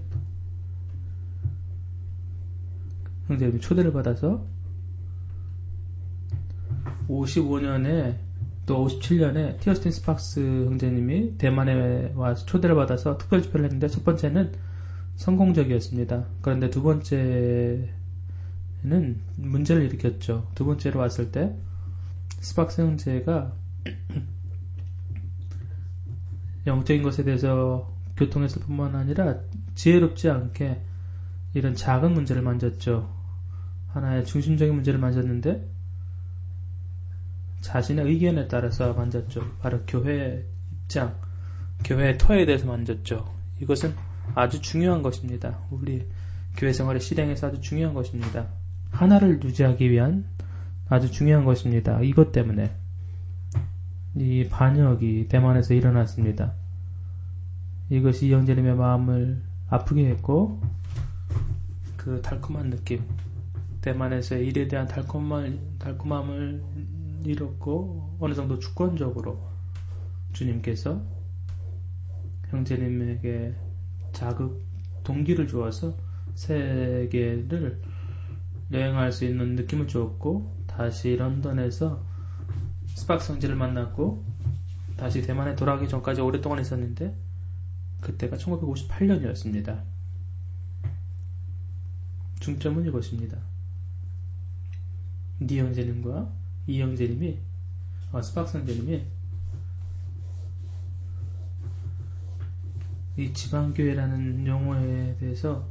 형제님이 초대를 받아서 55년에 또 57년에 티어스틴 스팍스 형제님이 대만에 와서 초대를 받아서 특별 집회를 했는데 첫 번째는 성공적이었습니다. 그런데 두 번째는 문제를 일으켰죠. 두 번째로 왔을 때 스팍스 형제가 영적인 것에 대해서 교통했을 뿐만 아니라 지혜롭지 않게 이런 작은 문제를 만졌죠. 하나의 중심적인 문제를 만졌는데 자신의 의견에 따라서 만졌죠. 바로 교회의 입장, 교회의 터에 대해서 만졌죠. 이것은 아주 중요한 것입니다. 우리 교회 생활의 실행에서 아주 중요한 것입니다. 하나를 유지하기 위한 아주 중요한 것입니다. 이것 때문에 이 반역이 대만에서 일어났습니다. 이것이 이 형제님의 마음을 아프게 했고 그 달콤한 느낌, 대만에서의 일에 대한 달콤함을 잃었고 어느 정도 주권적으로 주님께서 형제님에게 자극, 동기를 주어서 세계를 여행할 수 있는 느낌을 주었고 다시 런던에서 스팍스 형제를 만났고 다시 대만에 돌아가기 전까지 오랫동안 있었는데 그때가 1958년이었습니다. 중점은 이것입니다. 니 형제님과 이 형제님이 스팍스 형제님이 이 지방교회라는 용어에 대해서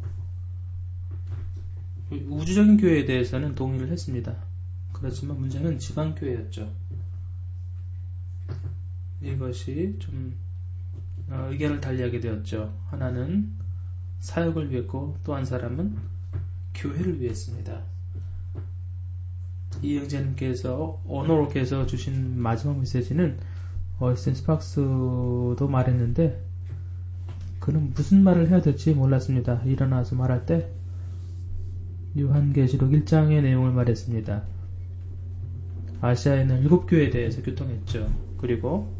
우주적인 교회에 대해서는 동의를 했습니다. 그렇지만 문제는 지방교회였죠. 이것이 좀 의견을 달리하게 되었죠. 하나는 사역을 위했고 또 한 사람은 교회를 위했습니다. 이 형제님께서 언어로께서 주신 마지막 메시지는 얼슨 스팍스도 말했는데 그는 무슨 말을 해야 될지 몰랐습니다. 일어나서 말할 때 요한계시록 1장의 내용을 말했습니다. 아시아에 있는 7교회에 대해서 교통했죠. 그리고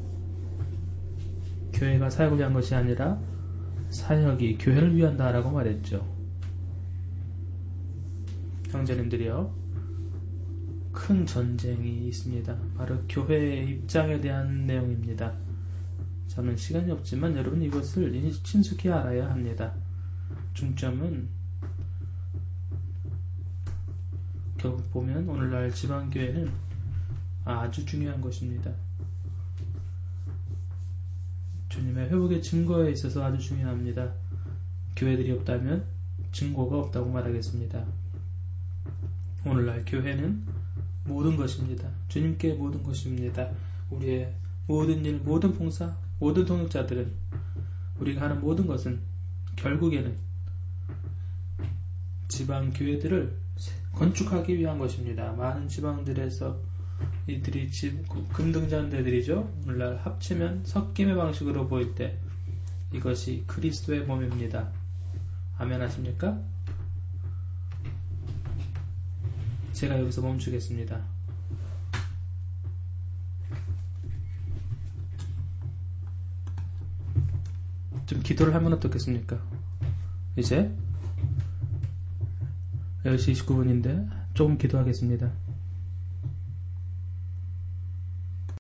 교회가 사역을 위한 것이 아니라 사역이 교회를 위한다라고 말했죠. 형제님들이요, 큰 전쟁이 있습니다. 바로 교회의 입장에 대한 내용입니다. 저는 시간이 없지만 여러분 이것을 친숙히 알아야 합니다. 중점은 결국 보면 오늘날 지방교회는 아주 중요한 것입니다. 주님의 회복의 증거에 있어서 아주 중요합니다. 교회들이 없다면 증거가 없다고 말하겠습니다. 오늘날 교회는 모든 것입니다. 주님께 모든 것입니다. 우리의 모든 일, 모든 봉사, 모든 동역자들은 우리가 하는 모든 것은 결국에는 지방 교회들을 건축하기 위한 것입니다. 많은 지방들에서 이들이 금등잔대들이죠. 오늘날 합치면 섞임의 방식으로 보일 때 이것이 그리스도의 몸입니다. 아멘 하십니까? 제가 여기서 멈추겠습니다. 좀 기도를 하면 어떻겠습니까? 이제 10시 29분인데 조금 기도하겠습니다.